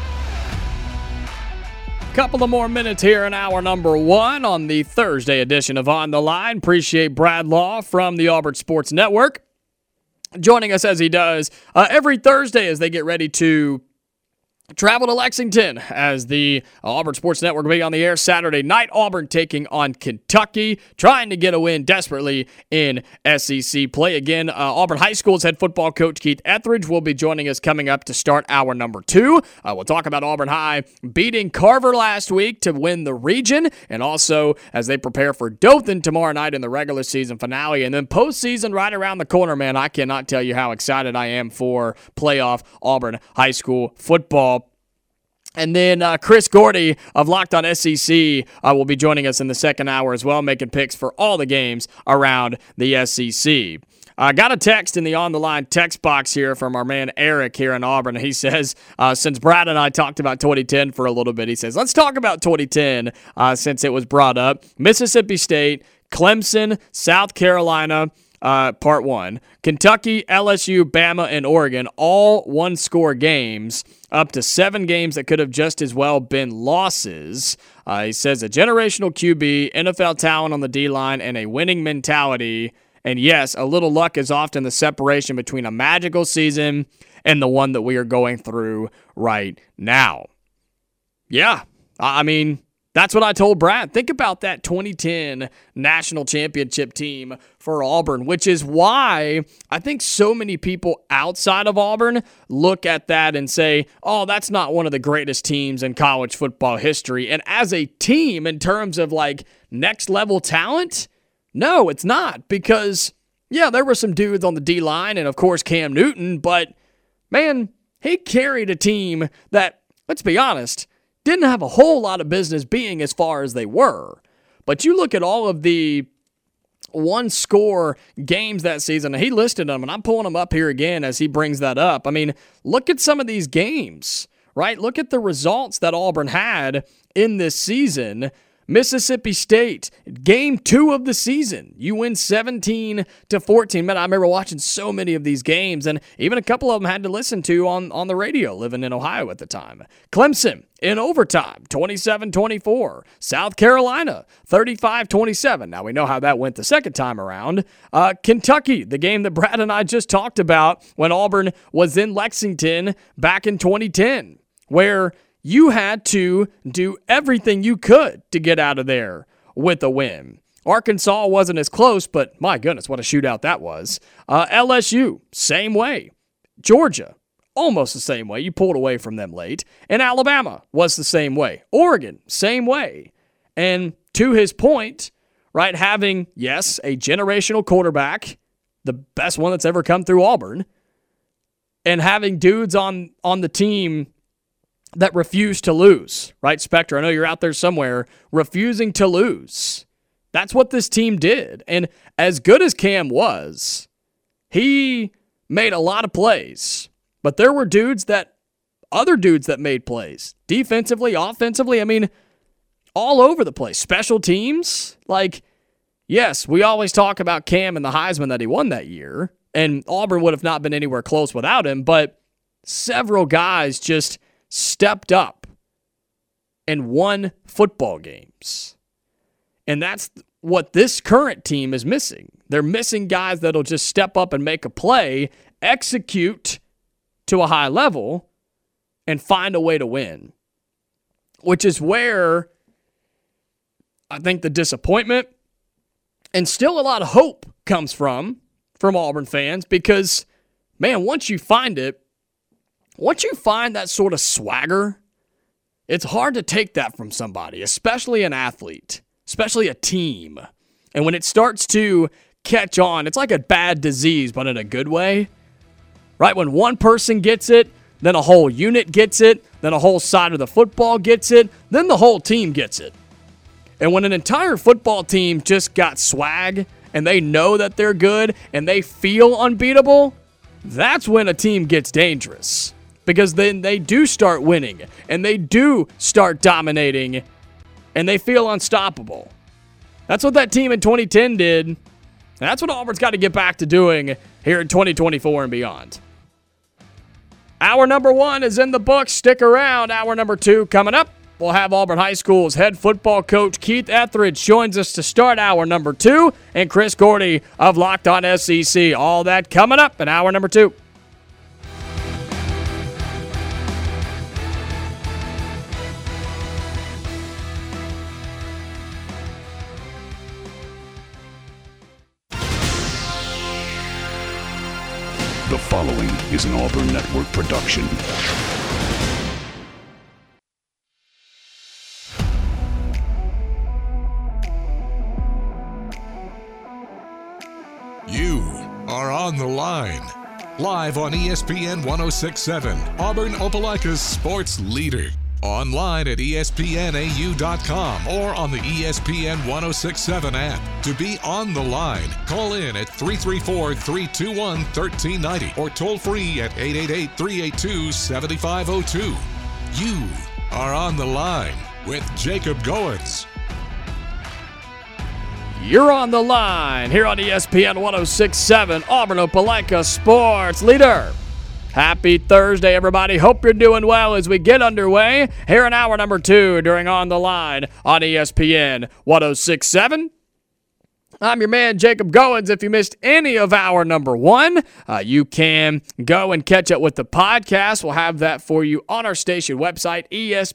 Couple of more minutes here in hour number 1 on the Thursday edition of On the Line. Appreciate Brad Law from the Auburn Sports Network joining us as he does every Thursday as they get ready to travel to Lexington as the Auburn Sports Network will be on the air Saturday night. Auburn taking on Kentucky, trying to get a win desperately in SEC play. Again, Auburn High School's head football coach Keith Etheridge will be joining us coming up to start hour number 2. We'll talk about Auburn High beating Carver last week to win the region, and also as they prepare for Dothan tomorrow night in the regular season finale. And then postseason right around the corner, man. I cannot tell you how excited I am for playoff Auburn High School football. And then Chris Gordy of Locked On SEC will be joining us in the second hour as well, making picks for all the games around the SEC. I got a text in the On the Line text box here from our man Eric here in Auburn. He says, since Brad and I talked about 2010 for a little bit, he says, let's talk about 2010 since it was brought up. Mississippi State, Clemson, South Carolina, part 1. Kentucky, LSU, Bama, and Oregon, all one-score games, up to 7 games that could have just as well been losses. He says a generational QB, NFL talent on the D-line, and a winning mentality. And yes, a little luck is often the separation between a magical season and the one that we are going through right now. Yeah, I mean, that's what I told Brad. Think about that 2010 national championship team for Auburn, which is why I think so many people outside of Auburn look at that and say, oh, that's not one of the greatest teams in college football history. And as a team, in terms of like next level talent, no, it's not. Because, yeah, there were some dudes on the D-line and, of course, Cam Newton. But, man, he carried a team that, let's be honest, didn't have a whole lot of business being as far as they were. But you look at all of the one-score games that season, and he listed them, and I'm pulling them up here again as he brings that up. I mean, look at some of these games, right? Look at the results that Auburn had in this season. Mississippi State, game 2 of the season. You win 17-14. Man, I remember watching so many of these games, and even a couple of them had to listen to on the radio, living in Ohio at the time. Clemson, in overtime, 27-24. South Carolina, 35-27. Now, we know how that went the second time around. Kentucky, the game that Brad and I just talked about when Auburn was in Lexington back in 2010, where you had to do everything you could to get out of there with a win. Arkansas wasn't as close, but my goodness, what a shootout that was. LSU, same way. Georgia, almost the same way. You pulled away from them late. And Alabama was the same way. Oregon, same way. And to his point, right, having, yes, a generational quarterback, the best one that's ever come through Auburn, and having dudes on the team that refuse to lose, right, Spectre? I know you're out there somewhere refusing to lose. That's what this team did. And as good as Cam was, he made a lot of plays. But there were dudes that other dudes that made plays. Defensively, offensively, I mean, all over the place. Special teams, like, yes, we always talk about Cam and the Heisman that he won that year, and Auburn would have not been anywhere close without him, but several guys just stepped up and won football games. And that's what this current team is missing. They're missing guys that'll just step up and make a play, execute to a high level, and find a way to win. Which is where I think the disappointment and still a lot of hope comes from Auburn fans, because, man, once you find that sort of swagger, it's hard to take that from somebody, especially an athlete, especially a team. And when it starts to catch on, it's like a bad disease, but in a good way, right? When one person gets it, then a whole unit gets it, then a whole side of the football gets it, then the whole team gets it. And when an entire football team just got swag and they know that they're good and they feel unbeatable, that's when a team gets dangerous. Because then they do start winning and they do start dominating and they feel unstoppable. That's what that team in 2010 did. And that's what Auburn's got to get back to doing here in 2024 and beyond. Hour number 1 is in the books. Stick around. Hour number 2 coming up. We'll have Auburn High School's head football coach Keith Etheridge joins us to start hour number 2, and Chris Gordy of Locked On SEC. All that coming up in hour number 2. The following is an Auburn Network production. You are on the line. Live on ESPN 106.7, Auburn Opelika's sports leader. Online at ESPNAU.com or on the ESPN 106.7 app. To be on the line, call in at 334-321-1390 or toll free at 888-382-7502. You are on the line with Jacob Goins. You're on the line here on ESPN 106.7, Auburn Opelika sports leader. Happy Thursday, everybody. Hope you're doing well as we get underway here in hour number 2 during On the Line on ESPN 106.7. I'm your man, Jacob Goins. If you missed any of hour number 1, you can go and catch up with the podcast. We'll have that for you on our station website,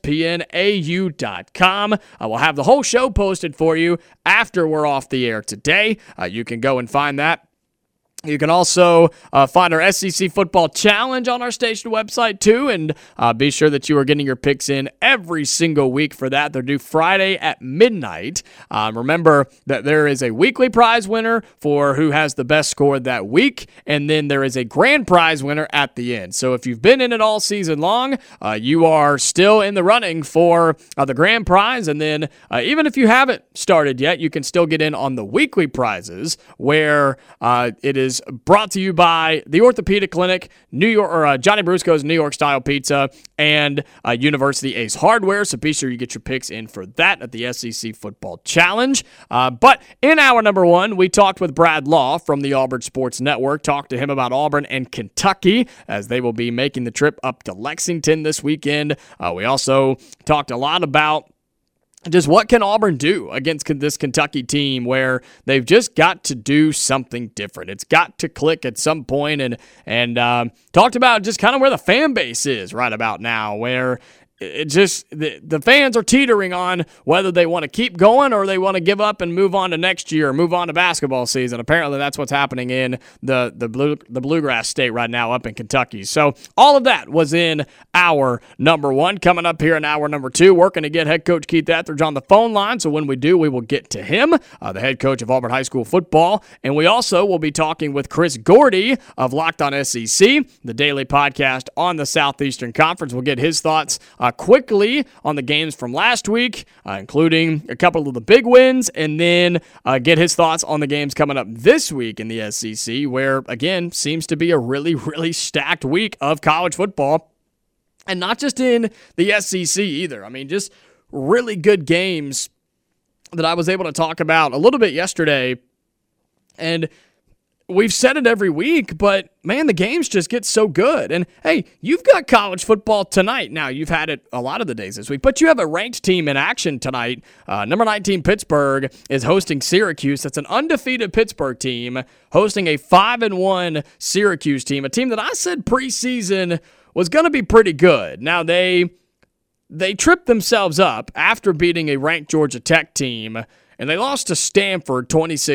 ESPNAU.com. We'll have the whole show posted for you after we're off the air today. You can go and find that. You can also find our SEC Football Challenge on our station website, too, and be sure that you are getting your picks in every single week for that. They're due Friday at midnight. Remember that there is a weekly prize winner for who has the best score that week, and then there is a grand prize winner at the end. So if you've been in it all season long, you are still in the running for the grand prize, and then even if you haven't started yet, you can still get in on the weekly prizes, where it is brought to you by the Orthopedic Clinic, New York, or Johnny Brusco's New York Style Pizza, and University Ace Hardware. So be sure you get your picks in for that at the SEC Football Challenge. But in hour number 1, we talked with Brad Law from the Auburn Sports Network. Talked to him about Auburn and Kentucky as they will be making the trip up to Lexington this weekend. We also talked a lot about just what can Auburn do against this Kentucky team where they've just got to do something different. It's got to click at some point, and talked about just kind of where the fan base is right about now, where it just the fans are teetering on whether they want to keep going or they want to give up and move on to next year or move on to basketball season. Apparently that's what's happening in the Bluegrass State right now up in Kentucky. So all of that was in hour number 1. Coming up here in hour number 2, working to get head coach Keith Etheridge on the phone line. So when we do, we will get to him, the head coach of Auburn High School football. And we also will be talking with Chris Gordy of Locked On SEC, the daily podcast on the Southeastern Conference. We'll get his thoughts quickly on the games from last week, including a couple of the big wins, and then get his thoughts on the games coming up this week in the SEC, where, again, seems to be a really, really stacked week of college football. And not just in the SEC either. I mean, just really good games that I was able to talk about a little bit yesterday. And we've said it every week, but man, the games just get so good. And hey, you've got college football tonight. Now, you've had it a lot of the days this week, but you have a ranked team in action tonight. Number 19 Pittsburgh is hosting Syracuse. That's an undefeated Pittsburgh team hosting a 5-1 Syracuse team, a team that I said preseason was going to be pretty good. Now, they tripped themselves up after beating a ranked Georgia Tech team, and they lost to Stanford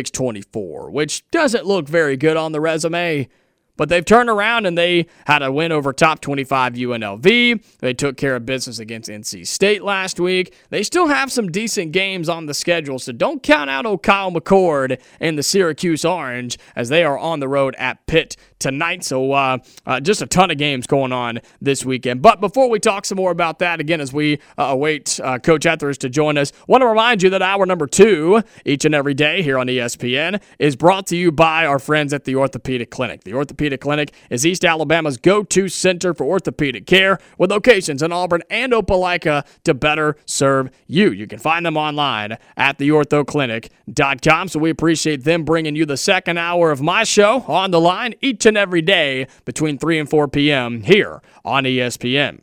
26-24, which doesn't look very good on the resume. But they've turned around and they had a win over top 25 UNLV. They took care of business against NC State last week. They still have some decent games on the schedule, so don't count out old Kyle McCord and the Syracuse Orange as they are on the road at Pitt tonight. So just a ton of games going on this weekend. But before we talk some more about that, again, as we await Coach Etheridge to join us, I want to remind you that hour number 2 each and every day here on ESPN is brought to you by our friends at the Orthopedic Clinic. The Orthopedic Clinic is East Alabama's go-to center for orthopedic care with locations in Auburn and Opelika to better serve you. You can find them online at theorthoclinic.com. So we appreciate them bringing you the second hour of my show On the Line each and every day between 3 and 4 p.m. here on ESPN.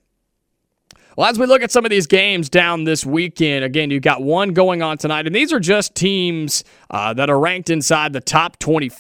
Well, as we look at some of these games down this weekend, again, you've got one going on tonight, and these are just teams that are ranked inside the top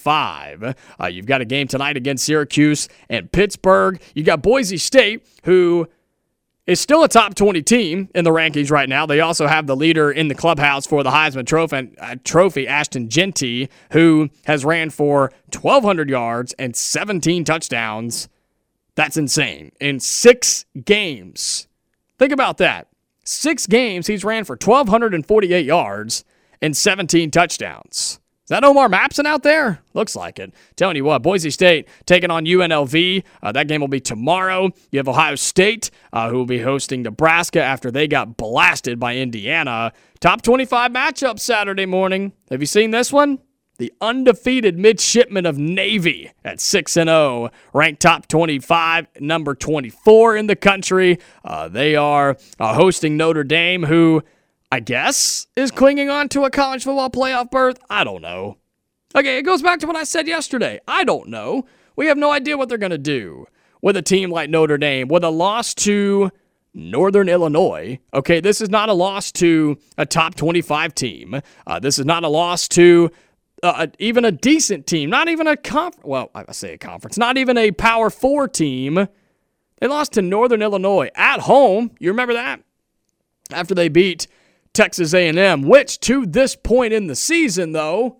25. You've got a game tonight against Syracuse and Pittsburgh. You've got Boise State, who is still a top 20 team in the rankings right now. They also have the leader in the clubhouse for the Heisman Trophy, Ashton Jeanty, who has ran for 1,200 yards and 17 touchdowns. That's insane. In 6 games. Think about that. 6 games, he's ran for 1,248 yards and 17 touchdowns. Is that Omar Mapson out there? Looks like it. Telling you what, Boise State taking on UNLV. That game will be tomorrow. You have Ohio State, who will be hosting Nebraska after they got blasted by Indiana. Top 25 matchup Saturday morning. Have you seen this one? The undefeated midshipmen of Navy at 6-0, ranked top 25, number 24 in the country. They are hosting Notre Dame, who I guess is clinging on to a college football playoff berth. I don't know. Okay, it goes back to what I said yesterday. I don't know. We have no idea what they're going to do with a team like Notre Dame, with a loss to Northern Illinois. Okay, this is not a loss to a top 25 team. This is not a loss to even a decent team, not even a conference, not even a Power 4 team. They lost to Northern Illinois at home. You remember that? After they beat Texas A&M, which to this point in the season, though,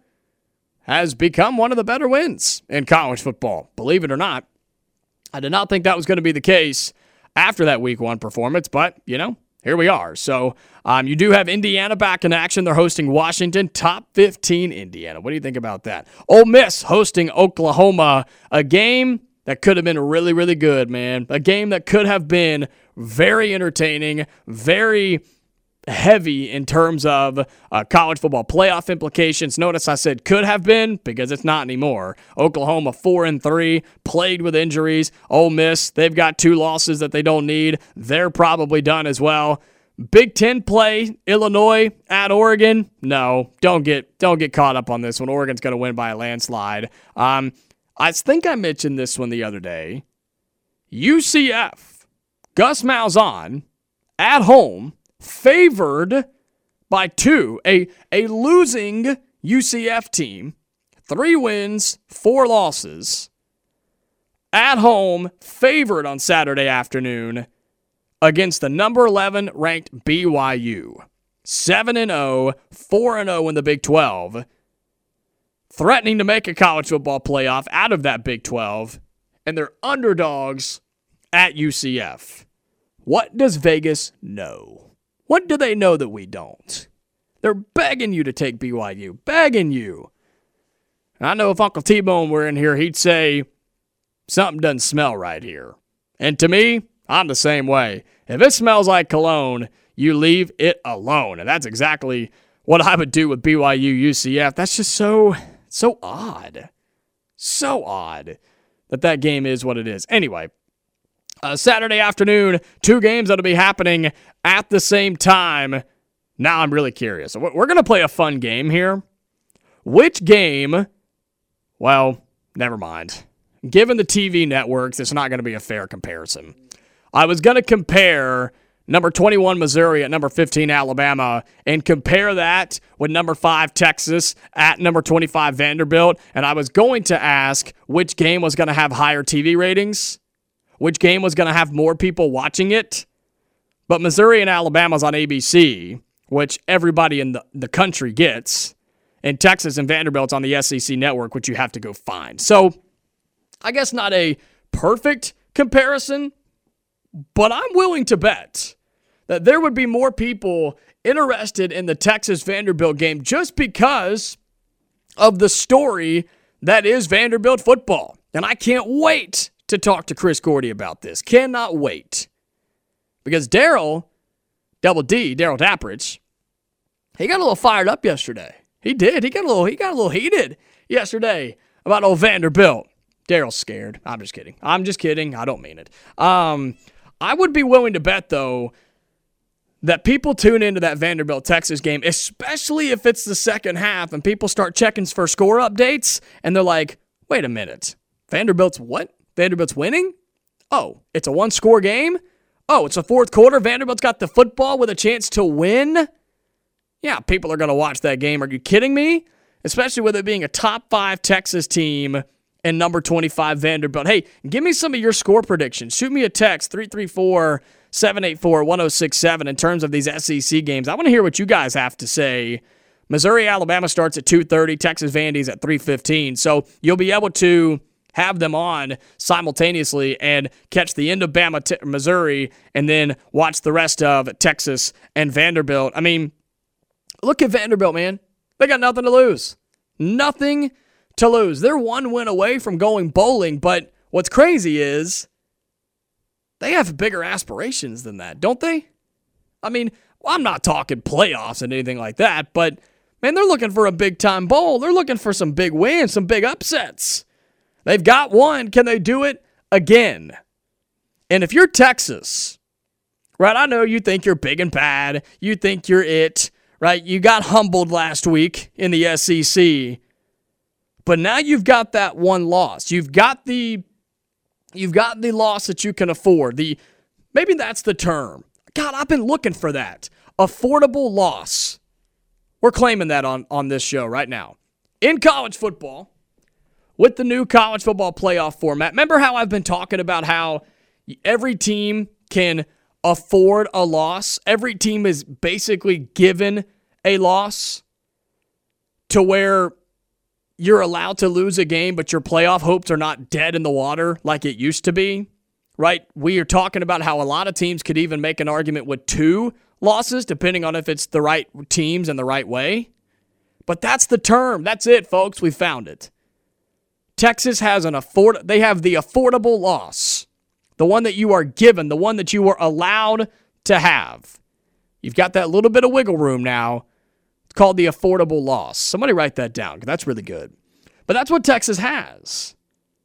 has become one of the better wins in college football. Believe it or not, I did not think that was going to be the case after that Week 1 performance, but, here we are. So you do have Indiana back in action. They're hosting Washington, top 15 Indiana. What do you think about that? Ole Miss hosting Oklahoma, a game that could have been really, really good, man. A game that could have been very entertaining, very heavy in terms of college football playoff implications. Notice I said could have been because it's not anymore. Oklahoma 4-3, plagued with injuries. Ole Miss, they've got 2 losses that they don't need. They're probably done as well. Big Ten play, Illinois at Oregon. No, don't get caught up on this one. Oregon's going to win by a landslide. I think I mentioned this one the other day. UCF, Gus Malzahn at home, favored by 2, a losing UCF team, 3 wins, 4 losses, at home, favored on Saturday afternoon against the number 11 ranked BYU. 7-0, 4-0 in the Big 12, threatening to make a college football playoff out of that Big 12, and they're underdogs at UCF. What does Vegas know? What do they know that we don't? They're begging you to take BYU. Begging you. I know if Uncle T-Bone were in here, he'd say, something doesn't smell right here. And to me, I'm the same way. If it smells like cologne, you leave it alone. And that's exactly what I would do with BYU UCF. That's just so odd. So odd that game is what it is. Anyway, Saturday afternoon, 2 games that'll be happening at the same time. Now I'm really curious. We're going to play a fun game here. Which game, well, never mind. Given the TV networks, it's not going to be a fair comparison. I was going to compare number 21 Missouri at number 15 Alabama and compare that with number 5 Texas at number 25 Vanderbilt, and I was going to ask which game was going to have higher TV ratings, which game was going to have more people watching it. But Missouri and Alabama's on ABC, which everybody in the country gets, and Texas and Vanderbilt's on the SEC network, which you have to go find. So I guess not a perfect comparison, but I'm willing to bet that there would be more people interested in the Texas-Vanderbilt game just because of the story that is Vanderbilt football. And I can't wait to talk to Chris Gordy about this. Cannot wait. Because Daryl, Double D, Daryl Dapprich, he got a little fired up yesterday. He did. He got a little heated yesterday about old Vanderbilt. Daryl's scared. I'm just kidding. I don't mean it. I would be willing to bet, though, that people tune into that Vanderbilt-Texas game, especially if it's the second half and people start checking for score updates, and they're like, wait a minute. Vanderbilt's what? Vanderbilt's winning? Oh, it's a one-score game? Oh, it's a fourth quarter. Vanderbilt's got the football with a chance to win? Yeah, people are going to watch that game. Are you kidding me? Especially with it being a top 5 Texas team and number 25 Vanderbilt. Hey, give me some of your score predictions. Shoot me a text, 334-784-1067 in terms of these SEC games. I want to hear what you guys have to say. Missouri, Alabama starts at 2:30. Texas, Vandy's at 3:15. So you'll be able to have them on simultaneously and catch the end of Bama, Missouri, and then watch the rest of Texas and Vanderbilt. I mean, look at Vanderbilt, man. They got nothing to lose. Nothing to lose. They're 1 win away from going bowling, but what's crazy is they have bigger aspirations than that, don't they? I mean, I'm not talking playoffs and anything like that, but, man, they're looking for a big-time bowl. They're looking for some big wins, some big upsets. They've got one. Can they do it again? And if you're Texas, right, I know you think you're big and bad. You think you're it, right? You got humbled last week in the SEC. But now you've got that one loss. You've got the loss that you can afford. Maybe that's the term. God, I've been looking for that. Affordable loss. We're claiming that on this show right now. In college football, with the new college football playoff format, remember how I've been talking about how every team can afford a loss? Every team is basically given a loss to where you're allowed to lose a game, but your playoff hopes are not dead in the water like it used to be, right? We are talking about how a lot of teams could even make an argument with 2 losses, depending on if it's the right teams and the right way. But that's the term. That's it, folks. We found it. Texas has they have the affordable loss, the one that you are given, the one that you are allowed to have. You've got that little bit of wiggle room now. It's called the affordable loss. Somebody write that down, because that's really good. But that's what Texas has.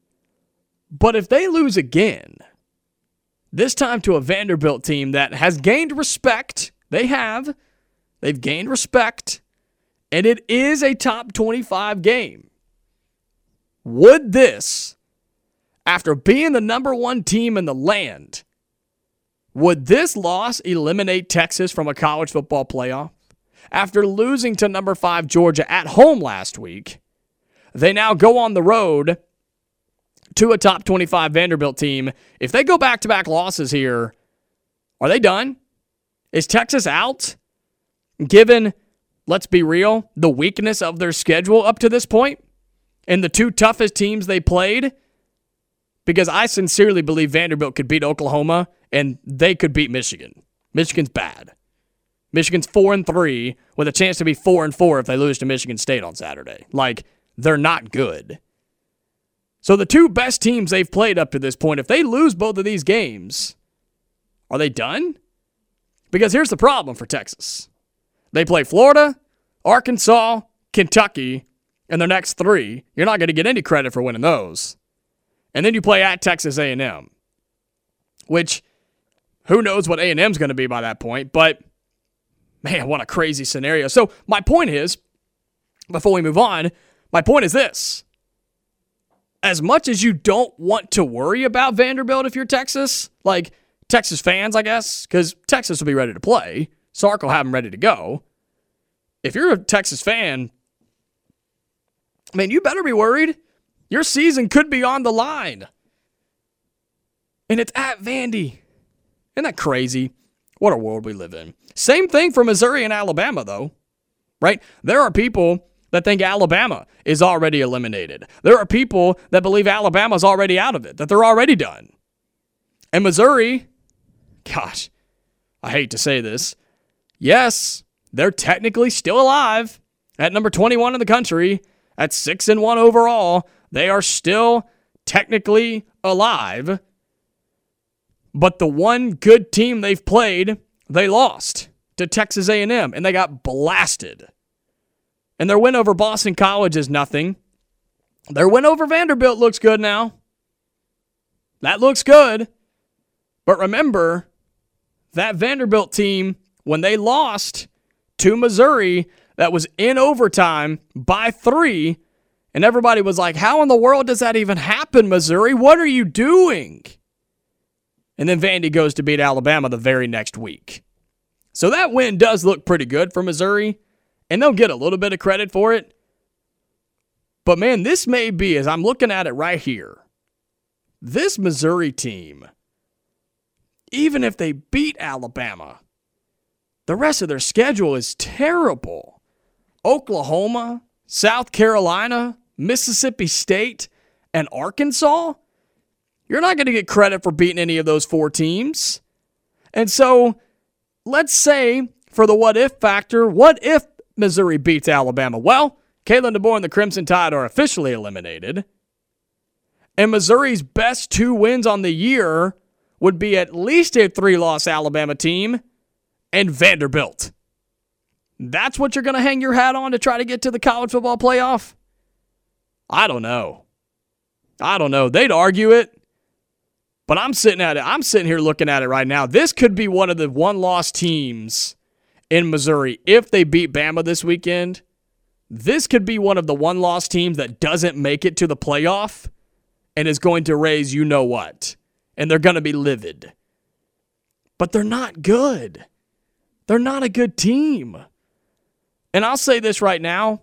But if they lose again, this time to a Vanderbilt team that has gained respect, they've gained respect, and it is a top 25 game. Would this, after being the number 1 team in the land, would this loss eliminate Texas from a college football playoff? After losing to number 5 Georgia at home last week, they now go on the road to a top 25 Vanderbilt team. If they go back-to-back losses here, are they done? Is Texas out? Given, let's be real, the weakness of their schedule up to this point? And the 2 toughest teams they played, because I sincerely believe Vanderbilt could beat Oklahoma and they could beat Michigan. Michigan's bad. Michigan's 4-3 with a chance to be 4-4 if they lose to Michigan State on Saturday. Like, they're not good. So the 2 best teams they've played up to this point, if they lose both of these games, are they done? Because here's the problem for Texas. They play Florida, Arkansas, Kentucky, and their next 3, you're not going to get any credit for winning those. And then you play at Texas A&M. which who knows what A&M's going to be by that point, but man, what a crazy scenario. So my point is, before we move on, my point is this. As much as you don't want to worry about Vanderbilt if you're Texas, like Texas fans, I guess, because Texas will be ready to play. Sark will have them ready to go. If you're a Texas fan, man, you better be worried. Your season could be on the line. And it's at Vandy. Isn't that crazy? What a world we live in. Same thing for Missouri and Alabama, though, right? There are people that think Alabama is already eliminated. There are people that believe Alabama's already out of it, that they're already done. And Missouri, gosh, I hate to say this. Yes, they're technically still alive at number 21 in the country, at 6-1 overall. They are still technically alive. But the one good team they've played, they lost to Texas A&M, and they got blasted. And their win over Boston College is nothing. Their win over Vanderbilt looks good now. That looks good. But remember, that Vanderbilt team, when they lost to Missouri, that was in overtime by 3, and everybody was like, how in the world does that even happen, Missouri? What are you doing? And then Vandy goes to beat Alabama the very next week. So that win does look pretty good for Missouri, and they'll get a little bit of credit for it. But man, this may be, as I'm looking at it right here, this Missouri team, even if they beat Alabama, the rest of their schedule is terrible. Oklahoma, South Carolina, Mississippi State, and Arkansas? You're not going to get credit for beating any of those 4 teams. And so, let's say, for the what-if factor, what if Missouri beats Alabama? Well, Kalen DeBoer and the Crimson Tide are officially eliminated. And Missouri's best 2 wins on the year would be at least a 3-loss Alabama team and Vanderbilt. That's what you're going to hang your hat on to try to get to the college football playoff? I don't know. They'd argue it. But I'm sitting here looking at it right now. This could be one of the one-loss teams in Missouri. If they beat Bama this weekend, this could be one of the one-loss teams that doesn't make it to the playoff and is going to raise you-know-what. And they're going to be livid. But they're not good. They're not a good team. And I'll say this right now.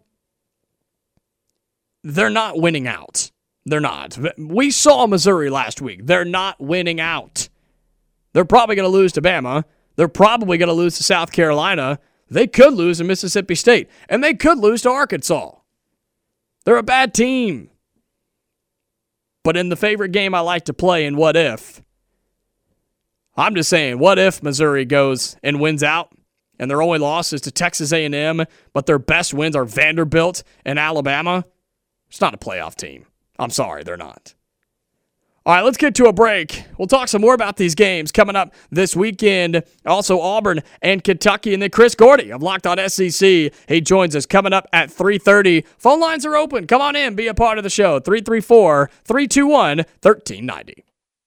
They're not winning out. They're not. We saw Missouri last week. They're not winning out. They're probably going to lose to Bama. They're probably going to lose to South Carolina. They could lose to Mississippi State. And they could lose to Arkansas. They're a bad team. But in the favorite game I like to play in What If, I'm just saying, what if Missouri goes and wins out and their only loss is to Texas A&M, but their best wins are Vanderbilt and Alabama? It's not a playoff team. I'm sorry, they're not. All right, let's get to a break. We'll talk some more about these games coming up this weekend. Also, Auburn and Kentucky. And then Chris Gordy of Locked On SEC. He joins us coming up at 3:30. Phone lines are open. Come on in. Be a part of the show. 334-321-1390.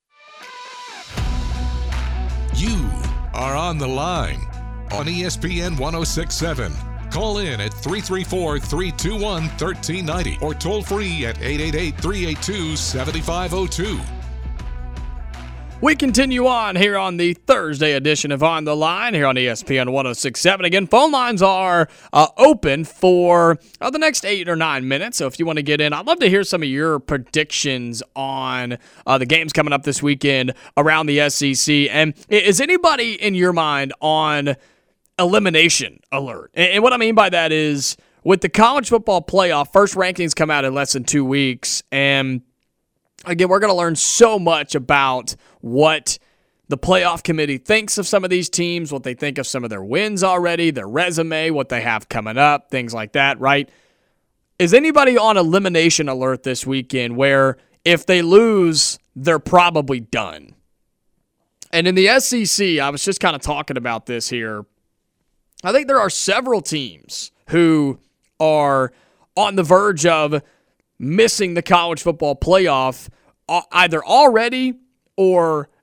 You are on the line on ESPN 106.7. Call in at 334-321-1390 or toll free at 888-382-7502. We continue on here on the Thursday edition of On the Line here on ESPN 106.7. Again, phone lines are open for the next 8 or 9 minutes. So if you want to get in, I'd love to hear some of your predictions on the games coming up this weekend around the SEC. And is anybody in your mind on elimination alert? And what I mean by that is with the college football playoff, first rankings come out in less than 2 weeks. And again, we're going to learn so much about what the playoff committee thinks of some of these teams, what they think of some of their wins already, their resume, what they have coming up, things like that, right? Is anybody on elimination alert this weekend where if they lose, they're probably done? And in the SEC, I was just kind of talking about this here. I think there are several teams who are on the verge of missing the college football playoff either already or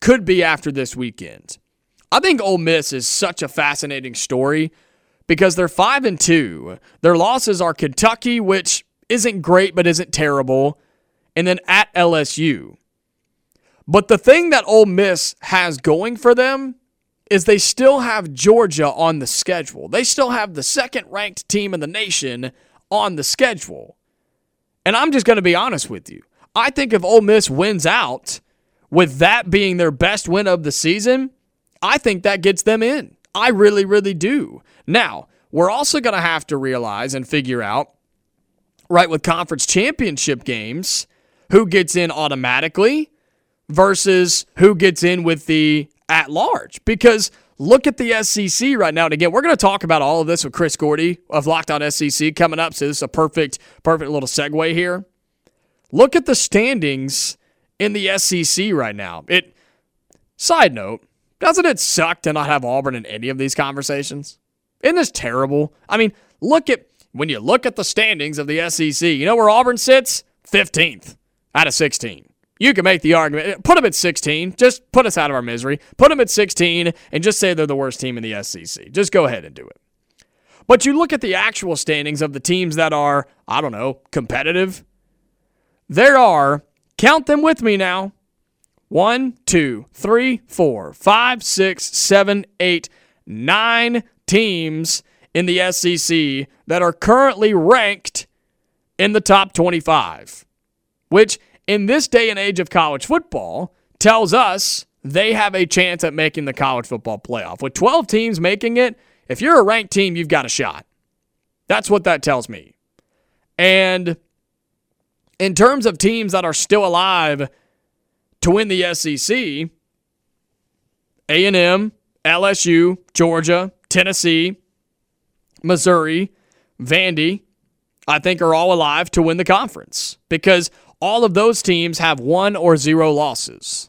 could be after this weekend. I think Ole Miss is such a fascinating story because they're 5-2. Their losses are Kentucky, which isn't great but isn't terrible, and then at LSU. But the thing that Ole Miss has going for them is they still have Georgia on the schedule. They still have the second-ranked team in the nation on the schedule. And I'm just going to be honest with you. I think if Ole Miss wins out, with that being their best win of the season, I think that gets them in. I really, really do. Now, we're also going to have to realize and figure out, right, with conference championship games, who gets in automatically versus who gets in with the at-large. Because look at the SEC right now. And again, we're going to talk about all of this with Chris Gordy of Locked On SEC coming up. So this is a perfect little segue here. Look at the standings in the SEC right now. Side note, doesn't it suck to not have Auburn in any of these conversations? Isn't this terrible? I mean, when you look at the standings of the SEC, you know where Auburn sits? 15th out of 16. You can make the argument. Put them at 16. Just put us out of our misery. Put them at 16 and just say they're the worst team in the SEC. Just go ahead and do it. But you look at the actual standings of the teams that are, I don't know, competitive. There are, count them with me now, 1, 2, 3, 4, 5, 6, 7, 8, 9 teams in the SEC that are currently ranked in the top 25, which in this day and age of college football tells us they have a chance at making the college football playoff. With 12 teams making it, if you're a ranked team, you've got a shot. That's what that tells me. And in terms of teams that are still alive to win the SEC, A&M, LSU, Georgia, Tennessee, Missouri, Vandy, I think are all alive to win the conference because all of those teams have 1 or 0 losses.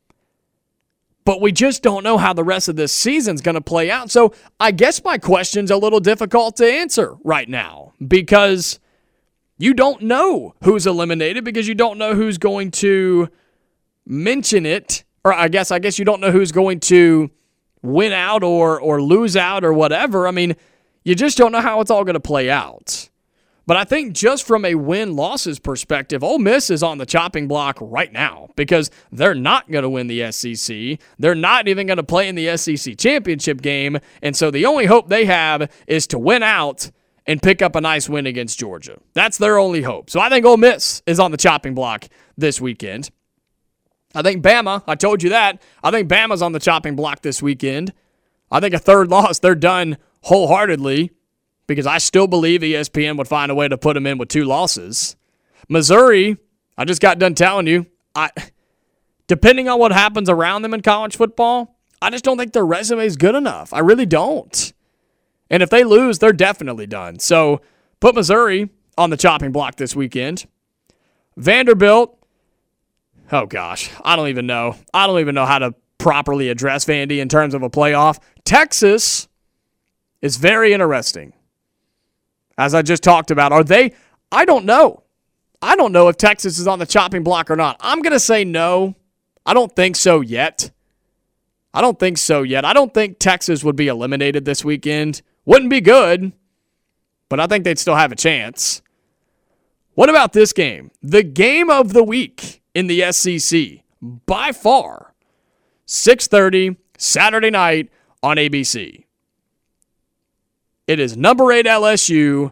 But we just don't know how the rest of this season's going to play out. So I guess my question's a little difficult to answer right now because you don't know who's eliminated because you don't know who's going to mention it. Or I guess you don't know who's going to win out or lose out or whatever. I mean, you just don't know how it's all going to play out. But I think just from a win-losses perspective, Ole Miss is on the chopping block right now because they're not going to win the SEC. They're not even going to play in the SEC championship game. And so the only hope they have is to win out and pick up a nice win against Georgia. That's their only hope. So I think Ole Miss is on the chopping block this weekend. I think Bama, I told you that. I think Bama's on the chopping block this weekend. I think a third loss, they're done wholeheartedly because I still believe ESPN would find a way to put them in with 2 losses. Missouri, I just got done telling you, depending on what happens around them in college football, I just don't think their resume is good enough. I really don't. And if they lose, they're definitely done. So put Missouri on the chopping block this weekend. Vanderbilt, oh gosh, I don't even know. I don't even know how to properly address Vandy in terms of a playoff. Texas is very interesting. As I just talked about, are they? I don't know. I don't know if Texas is on the chopping block or not. I'm going to say no. I don't think so yet. I don't think Texas would be eliminated this weekend. Wouldn't be good, but I think they'd still have a chance. What about this game? The game of the week in the SEC, by far, 6:30 Saturday night on ABC. It is number 8 LSU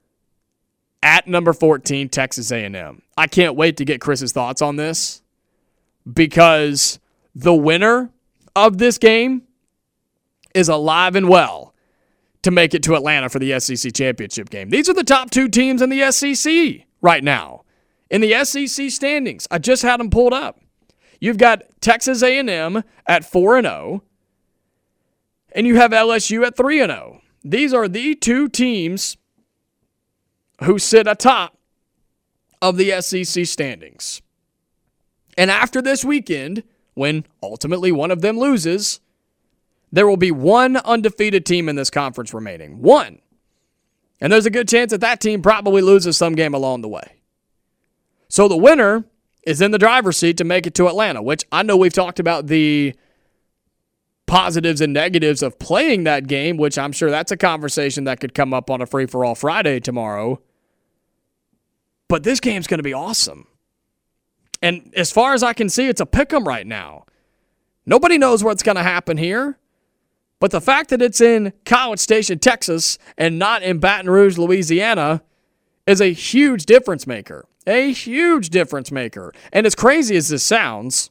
at number 14 Texas A&M. I can't wait to get Chris's thoughts on this because the winner of this game is alive and well to make it to Atlanta for the SEC championship game. These are the top 2 teams in the SEC right now. In the SEC standings, I just had them pulled up. You've got Texas A&M at 4-0, and you have LSU at 3-0. These are the 2 teams who sit atop of the SEC standings. And after this weekend, when ultimately one of them loses, there will be 1 undefeated team in this conference remaining. 1. And there's a good chance that team probably loses some game along the way. So the winner is in the driver's seat to make it to Atlanta, which I know we've talked about the positives and negatives of playing that game, which I'm sure that's a conversation that could come up on a Free-for-All Friday tomorrow. But this game's going to be awesome. And as far as I can see, it's a pick'em right now. Nobody knows what's going to happen here. But the fact that it's in College Station, Texas, and not in Baton Rouge, Louisiana, is a huge difference maker. A huge difference maker. And as crazy as this sounds,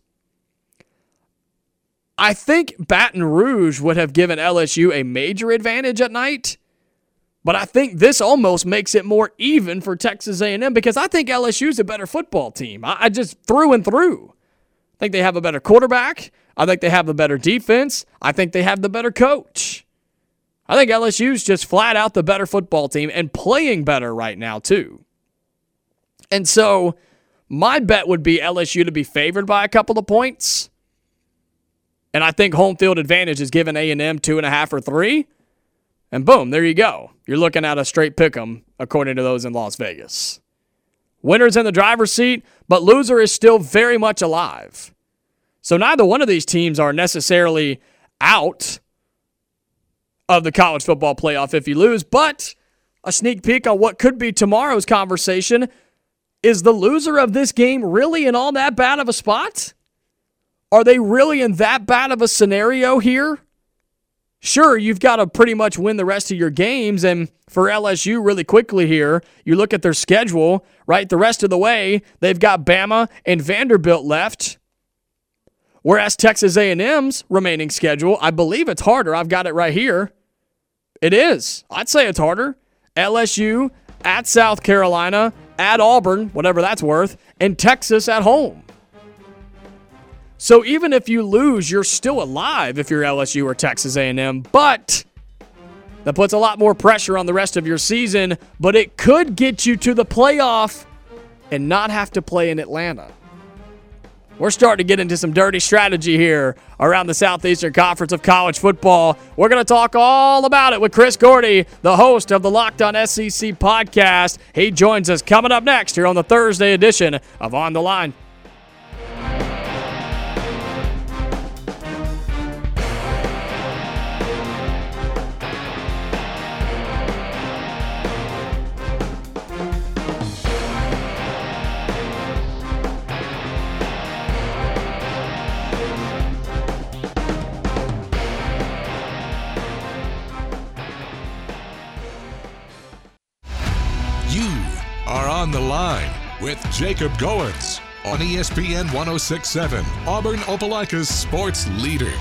I think Baton Rouge would have given LSU a major advantage at night, but I think this almost makes it more even for Texas A&M because I think LSU's a better football team. I just through and through. I think they have a better quarterback. I think they have the better defense. I think they have the better coach. I think LSU's just flat out the better football team and playing better right now too. And so my bet would be LSU to be favored by a couple of points. And I think home field advantage is giving A&M 2.5 or 3. And boom, there you go. You're looking at a straight pick'em according to those in Las Vegas. Winner's in the driver's seat, but loser is still very much alive. So neither one of these teams are necessarily out of the college football playoff if you lose, but a sneak peek on what could be tomorrow's conversation, is the loser of this game really in all that bad of a spot? Are they really in that bad of a scenario here? Sure, you've got to pretty much win the rest of your games, and for LSU really quickly here, you look at their schedule, right? The rest of the way, they've got Bama and Vanderbilt left, whereas Texas A&M's remaining schedule, I believe it's harder. I've got it right here. It is. I'd say it's harder. LSU at South Carolina, at Auburn, whatever that's worth, and Texas at home. So even if you lose, you're still alive if you're LSU or Texas A&M, but that puts a lot more pressure on the rest of your season, but it could get you to the playoff and not have to play in Atlanta. We're starting to get into some dirty strategy here around the Southeastern Conference of college football. We're going to talk all about it with Chris Gordy, the host of the Locked On SEC podcast. He joins us coming up next here on the Thursday edition of On the Line. On the Line with Jacob Goins on ESPN 106.7, Auburn Opelika's sports leader.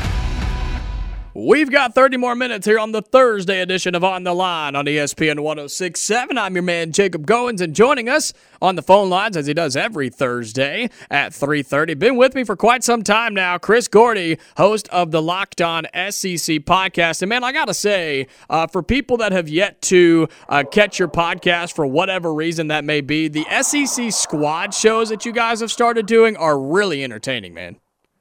We've got 30 more minutes here on the Thursday edition of On the Line on ESPN 106.7. I'm your man, Jacob Goins, and joining us on the phone lines, as he does every Thursday at 3:30. Been with me for quite some time now, Chris Gordy, host of the Locked On SEC podcast. And, man, I got to say, for people that have yet to catch your podcast for whatever reason that may be, the SEC squad shows that you guys have started doing are really entertaining, man.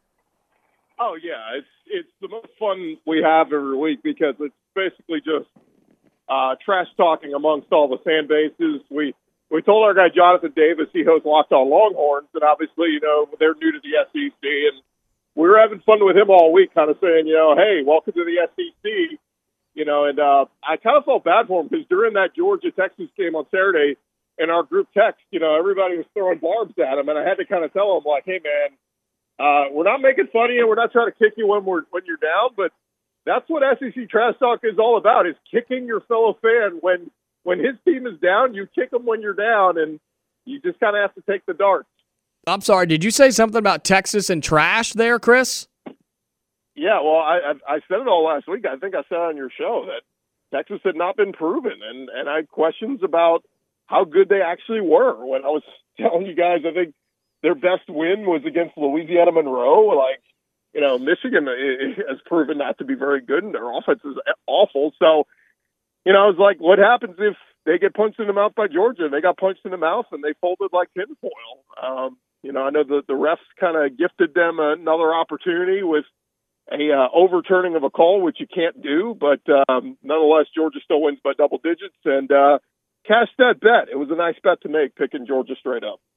Oh, yeah, it's the most fun we have every week because it's basically just trash talking amongst all the fan bases. We told our guy Jonathan Davis he hosts Locked On Longhorns, and obviously, you know, they're new to the SEC, and we were having fun with him all week, kind of saying, you know, hey, welcome to the SEC, you know, and I kind of felt bad for him because during that Georgia-Texas game on Saturday, in our group text, you know, everybody was throwing barbs at him, and I had to kind of tell him, like, hey, man, we're not making fun of you. We're not trying to kick you when you're down, but that's what SEC trash talk is all about, is kicking your fellow fan. When his team is down, you kick them when you're down, and you just kind of have to take the darts. I'm sorry, did you say something about Texas and trash there, Chris? Yeah, well, I said it all last week. I think I said on your show that Texas had not been proven, and I had questions about how good they actually were. When I was telling you guys, I think their best win was against Louisiana Monroe. Like, you know, Michigan has proven not to be very good, and their offense is awful. So, you know, I was like, what happens if they get punched in the mouth by Georgia? They got punched in the mouth, and they folded like tinfoil. You know, I know the refs kind of gifted them another opportunity with a overturning of a call, which you can't do. But nonetheless, Georgia still wins by double digits, and cash that bet. It was a nice bet to make, picking Georgia straight up.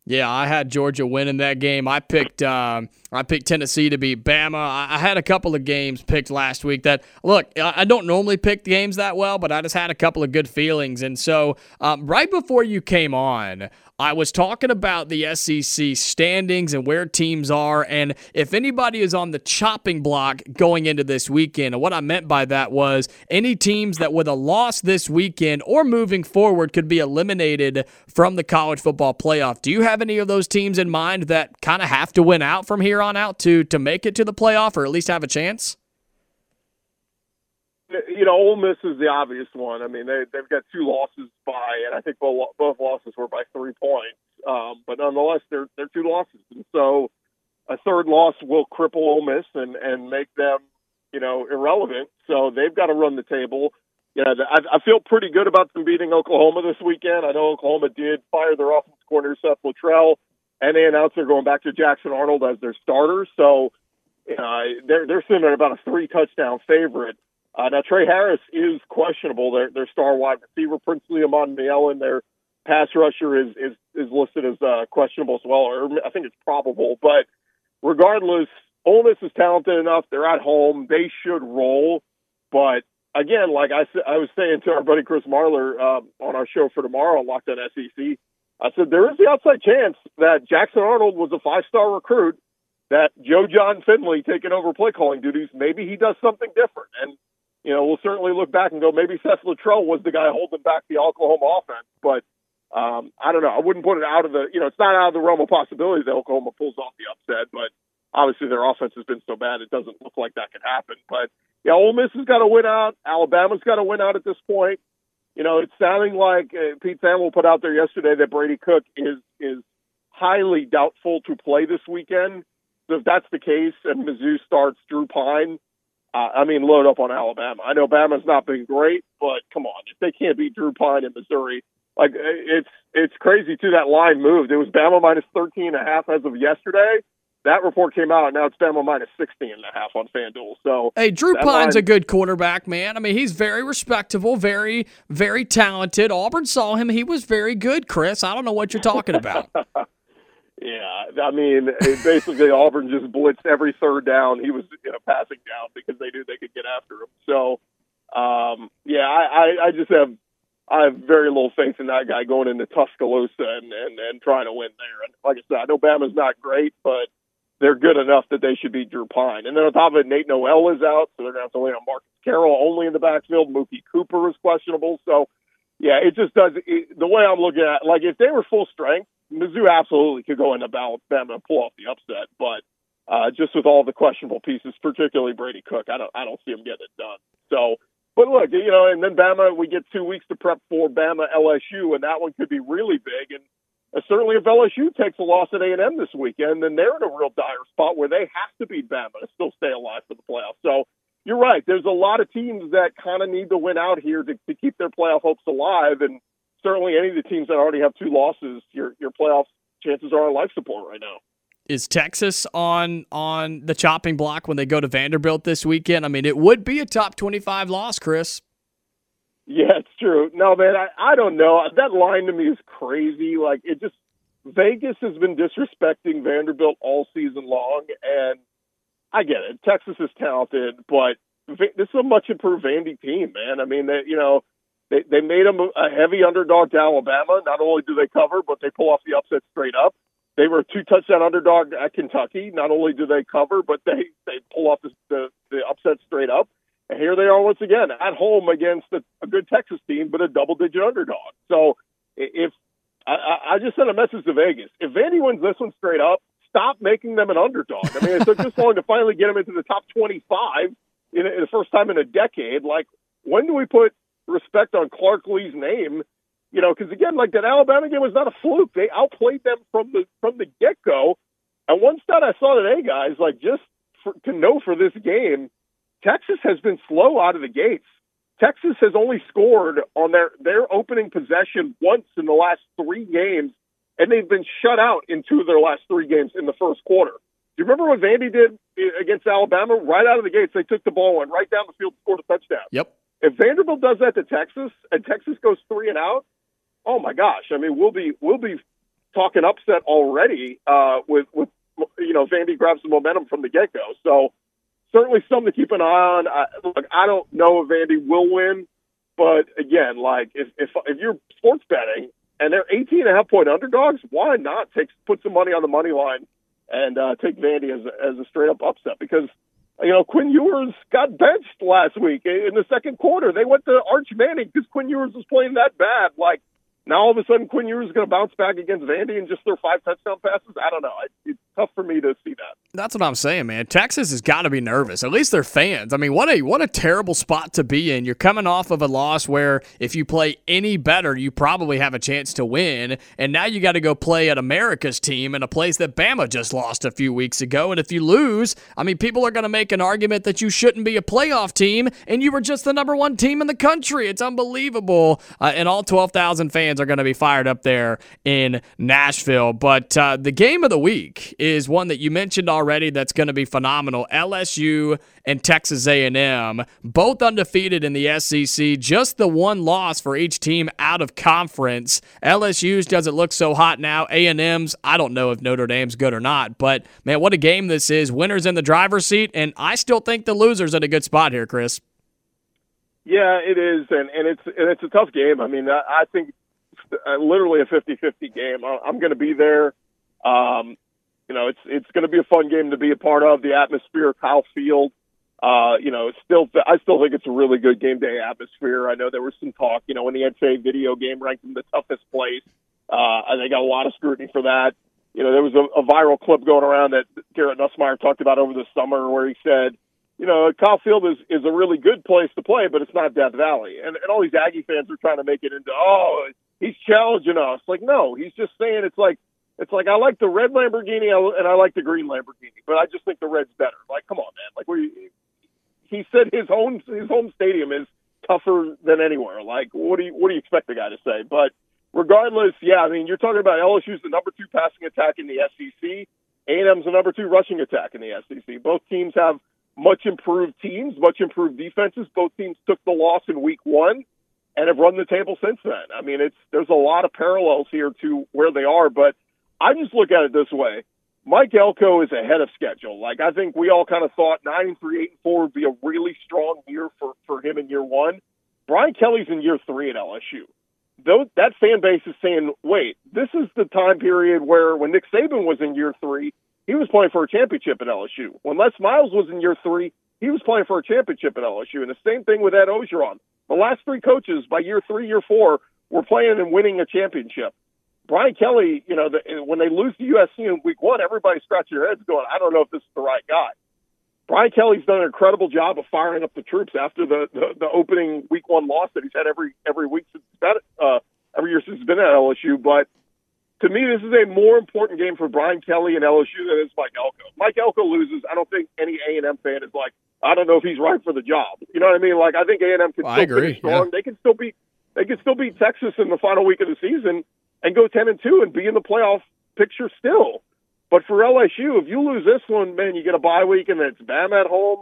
Yeah, I had Georgia winning that game. I picked Tennessee to beat Bama. I had a couple of games picked last week that, look, I don't normally pick games that well, but I just had a couple of good feelings. And so right before you came on, I was talking about the SEC standings and where teams are, and if anybody is on the chopping block going into this weekend. And what I meant by that was any teams that with a loss this weekend or moving forward could be eliminated from the college football playoff. Do you have any of those teams in mind that kind of have to win out from here on out to make it to the playoff or at least have a chance? Ole Miss is the obvious one. I mean, they've got 2 losses and I think both losses were by 3 points. But nonetheless, they're 2 losses. And so a third loss will cripple Ole Miss and make them, irrelevant. So they've got to run the table. I feel pretty good about them beating Oklahoma this weekend. I know Oklahoma did fire their offensive coordinator, Seth Luttrell, and they announced they're going back to Jackson Arnold as their starter. So they're sitting at about a 3-touchdown favorite. Now, Trey Harris is questionable. Their star wide receiver, Princely Amon-Mielen, their pass rusher is listed as questionable as well, or I think it's probable. But regardless, Ole Miss is talented enough. They're at home. They should roll. But, again, like I was saying to our buddy Chris Marler on our show for tomorrow on Locked On SEC, I said there is the outside chance that Jackson Arnold was a 5-star recruit, that Joe John Finley taking over play calling duties, maybe he does something different. And we'll certainly look back and go, maybe Seth Luttrell was the guy holding back the Oklahoma offense. But I don't know. I wouldn't put it out of the, it's not out of the realm of possibility that Oklahoma pulls off the upset. But obviously their offense has been so bad, it doesn't look like that can happen. But, yeah, Ole Miss has got to win out. Alabama's got to win out at this point. It's sounding like Pete Thamel put out there yesterday that Brady Cook is highly doubtful to play this weekend. So if that's the case and Mizzou starts Drew Pine, load up on Alabama. I know Bama's not been great, but come on, if they can't beat Drew Pine in Missouri, it's crazy too. That line moved. It was Bama minus 13.5 as of yesterday. That report came out. Now it's Bama minus 16.5 on FanDuel. So hey, Drew Pine's a good quarterback, man. I mean, he's very respectable, very, very talented. Auburn saw him. He was very good, Chris. I don't know what you're talking about. Yeah, I mean, basically Auburn just blitzed every third down. He was passing down because they knew they could get after him. So, I have very little faith in that guy going into Tuscaloosa and trying to win there. And like I said, I know Bama's not great, but they're good enough that they should beat Drew Pine. And then on top of it, Nate Noel is out, so they're going to have to wait on Marcus Carroll only in the backfield. Mookie Cooper is questionable. So, yeah, it just does. The way I'm looking at it, like if they were full strength, Mizzou absolutely could go into Bama and pull off the upset. But just with all the questionable pieces, particularly Brady Cook, I don't see him getting it done. So, but look, and then Bama, we get 2 weeks to prep for Bama LSU, and that one could be really big. And certainly if LSU takes a loss at A&M this weekend, then they're in a real dire spot where they have to beat Bama to still stay alive for the playoffs. So you're right. There's a lot of teams that kind of need to win out here to keep their playoff hopes alive. And certainly any of the teams that already have 2 losses, your playoff chances are on life support right now. Is Texas on the chopping block when they go to Vanderbilt this weekend? I mean, it would be a top 25 loss, Chris. Yeah, it's true. No, man, I don't know. That line to me is crazy. Like, Vegas has been disrespecting Vanderbilt all season long, and I get it. Texas is talented, but this is a much improved Vandy team, man. I mean, they made them a heavy underdog to Alabama. Not only do they cover, but they pull off the upset straight up. They were a 2-touchdown underdog at Kentucky. Not only do they cover, but they pull off the upset straight up. And here they are once again at home against a good Texas team, but a double-digit underdog. So if I just sent a message to Vegas, if Vandy wins this one straight up, stop making them an underdog. I mean, it took this long to finally get them into the top 25 in the first time in a decade. Like, when do we put respect on Clark Lee's name? Because again, like that Alabama game was not a fluke. They outplayed them from the get-go. And one stat I saw today, guys, like to know for this game, Texas has been slow out of the gates. Texas has only scored on their opening possession once in the last 3 games, and they've been shut out in 2 of their last 3 games in the first quarter. Do you remember what Vandy did against Alabama? Right out of the gates, they took the ball, went right down the field, scored a touchdown. Yep. If Vanderbilt does that to Texas, and Texas goes 3 and out, oh my gosh! I mean, we'll be talking upset already with Vandy grabs the momentum from the get-go. So certainly something to keep an eye on. I don't know if Vandy will win, but again, like if you're sports betting and they're 18.5-point underdogs, why not put some money on the money line and take Vandy as a straight-up upset? Because Quinn Ewers got benched last week in the second quarter. They went to Arch Manning because Quinn Ewers was playing that bad. Like, now all of a sudden Quinn Ewers is going to bounce back against Vandy and just throw 5 touchdown passes? I don't know. It's tough for me to see that. That's what I'm saying, man. Texas has got to be nervous. At least their fans. I mean, what a terrible spot to be in. You're coming off of a loss where if you play any better, you probably have a chance to win. And now you got to go play at America's team in a place that Bama just lost a few weeks ago. And if you lose, I mean, people are going to make an argument that you shouldn't be a playoff team and you were just the number 1 team in the country. It's unbelievable. And all 12,000 fans are going to be fired up there in Nashville. But the game of the week is one that you mentioned already that's going to be phenomenal. LSU and Texas A&M, both undefeated in the SEC, just the one loss for each team out of conference. LSU's doesn't look so hot now. A&M's, I don't know if Notre Dame's good or not, but man, what a game this is. Winner's in the driver's seat, and I still think the loser's in a good spot here, Chris. Yeah, it is, and it's a tough game. I mean, I think literally a 50-50 game. I'm going to be there. It's going to be a fun game to be a part of. The atmosphere, Kyle Field. I still think it's a really good game day atmosphere. I know there was some talk, when the NCAA video game ranked them the toughest place. They got a lot of scrutiny for that. There was a viral clip going around that Garrett Nussmeier talked about over the summer where he said, Kyle Field is a really good place to play, but it's not Death Valley. And all these Aggie fans are trying to make it into, he's challenging us. Like, no, he's just saying it's like I like the red Lamborghini and I like the green Lamborghini, but I just think the red's better. Like, come on, man. Like, he said his home stadium is tougher than anywhere. Like, what do you expect the guy to say? But regardless, yeah, I mean, you're talking about LSU's the number 2 passing attack in the SEC. A&M's the number 2 rushing attack in the SEC. Both teams have much improved teams, much improved defenses. Both teams took the loss in week 1 and have run the table since then. I mean, there's a lot of parallels here to where they are, but I just look at it this way. Mike Elko is ahead of schedule. Like, I think we all kind of thought 9-3, 8-4 would be a really strong year for him in year 1. Brian Kelly's in year 3 at LSU. That fan base is saying, wait, this is the time period where when Nick Saban was in year 3, he was playing for a championship at LSU. When Les Miles was in year 3, he was playing for a championship at LSU. And the same thing with Ed Ogeron. The last 3 coaches by year 3, year 4 were playing and winning a championship. Brian Kelly, when they lose to USC in week 1, everybody scratching their heads going, I don't know if this is the right guy. Brian Kelly's done an incredible job of firing up the troops after the opening week 1 loss that he's had every week since every year since he's been at LSU. But to me, this is a more important game for Brian Kelly and LSU than it is Mike Elko. Mike Elko loses. I don't think any A&M fan is like, I don't know if he's right for the job. You know what I mean? Like, I think A&M can still finish strong. Yeah. They can still beat Texas in the final week of the season and go 10-2 and be in the playoff picture still. But for LSU, if you lose this one, man, you get a bye week and it's Bama at home.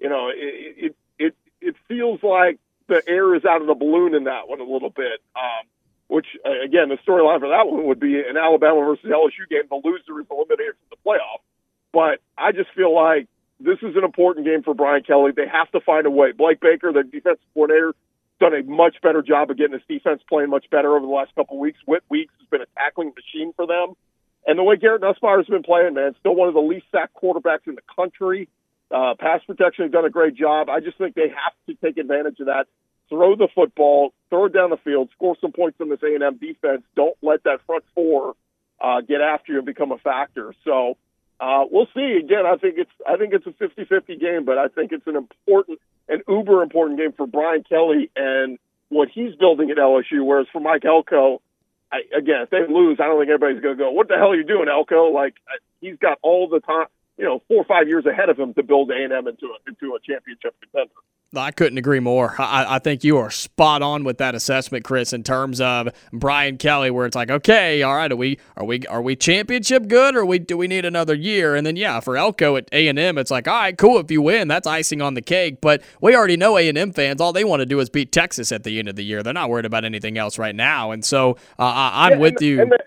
It feels like the air is out of the balloon in that one a little bit. Which again, the storyline for that one would be an Alabama versus LSU game. The loser is eliminated from the playoff. But I just feel like this is an important game for Brian Kelly. They have to find a way. Blake Baker, the defensive coordinator, done a much better job of getting his defense playing much better over the last couple of weeks. Whit Weeks has been a tackling machine for them. And the way Garrett Nussmeier has been playing, man, still one of the least sacked quarterbacks in the country. Pass protection has done a great job. I just think they have to take advantage of that. Throw the football, throw it down the field, score some points on this A&M defense. Don't let that front 4 get after you and become a factor. So we'll see. Again, I think it's a 50-50 game, but I think it's an uber important game for Brian Kelly and what he's building at LSU. Whereas for Mike Elko, again, if they lose, I don't think everybody's going to go, what the hell are you doing, Elko? Like, he's got all the time, 4 or 5 years ahead of him to build A&M into a championship contender. I couldn't agree more. I think you are spot on with that assessment, Chris, in terms of Brian Kelly, where it's like, okay, all right, are we championship good, or do we need another year? And then for Elko at A&M, it's like, all right, cool, if you win, that's icing on the cake. But we already know A&M fans, all they want to do is beat Texas at the end of the year. They're not worried about anything else right now. And so I'm with you.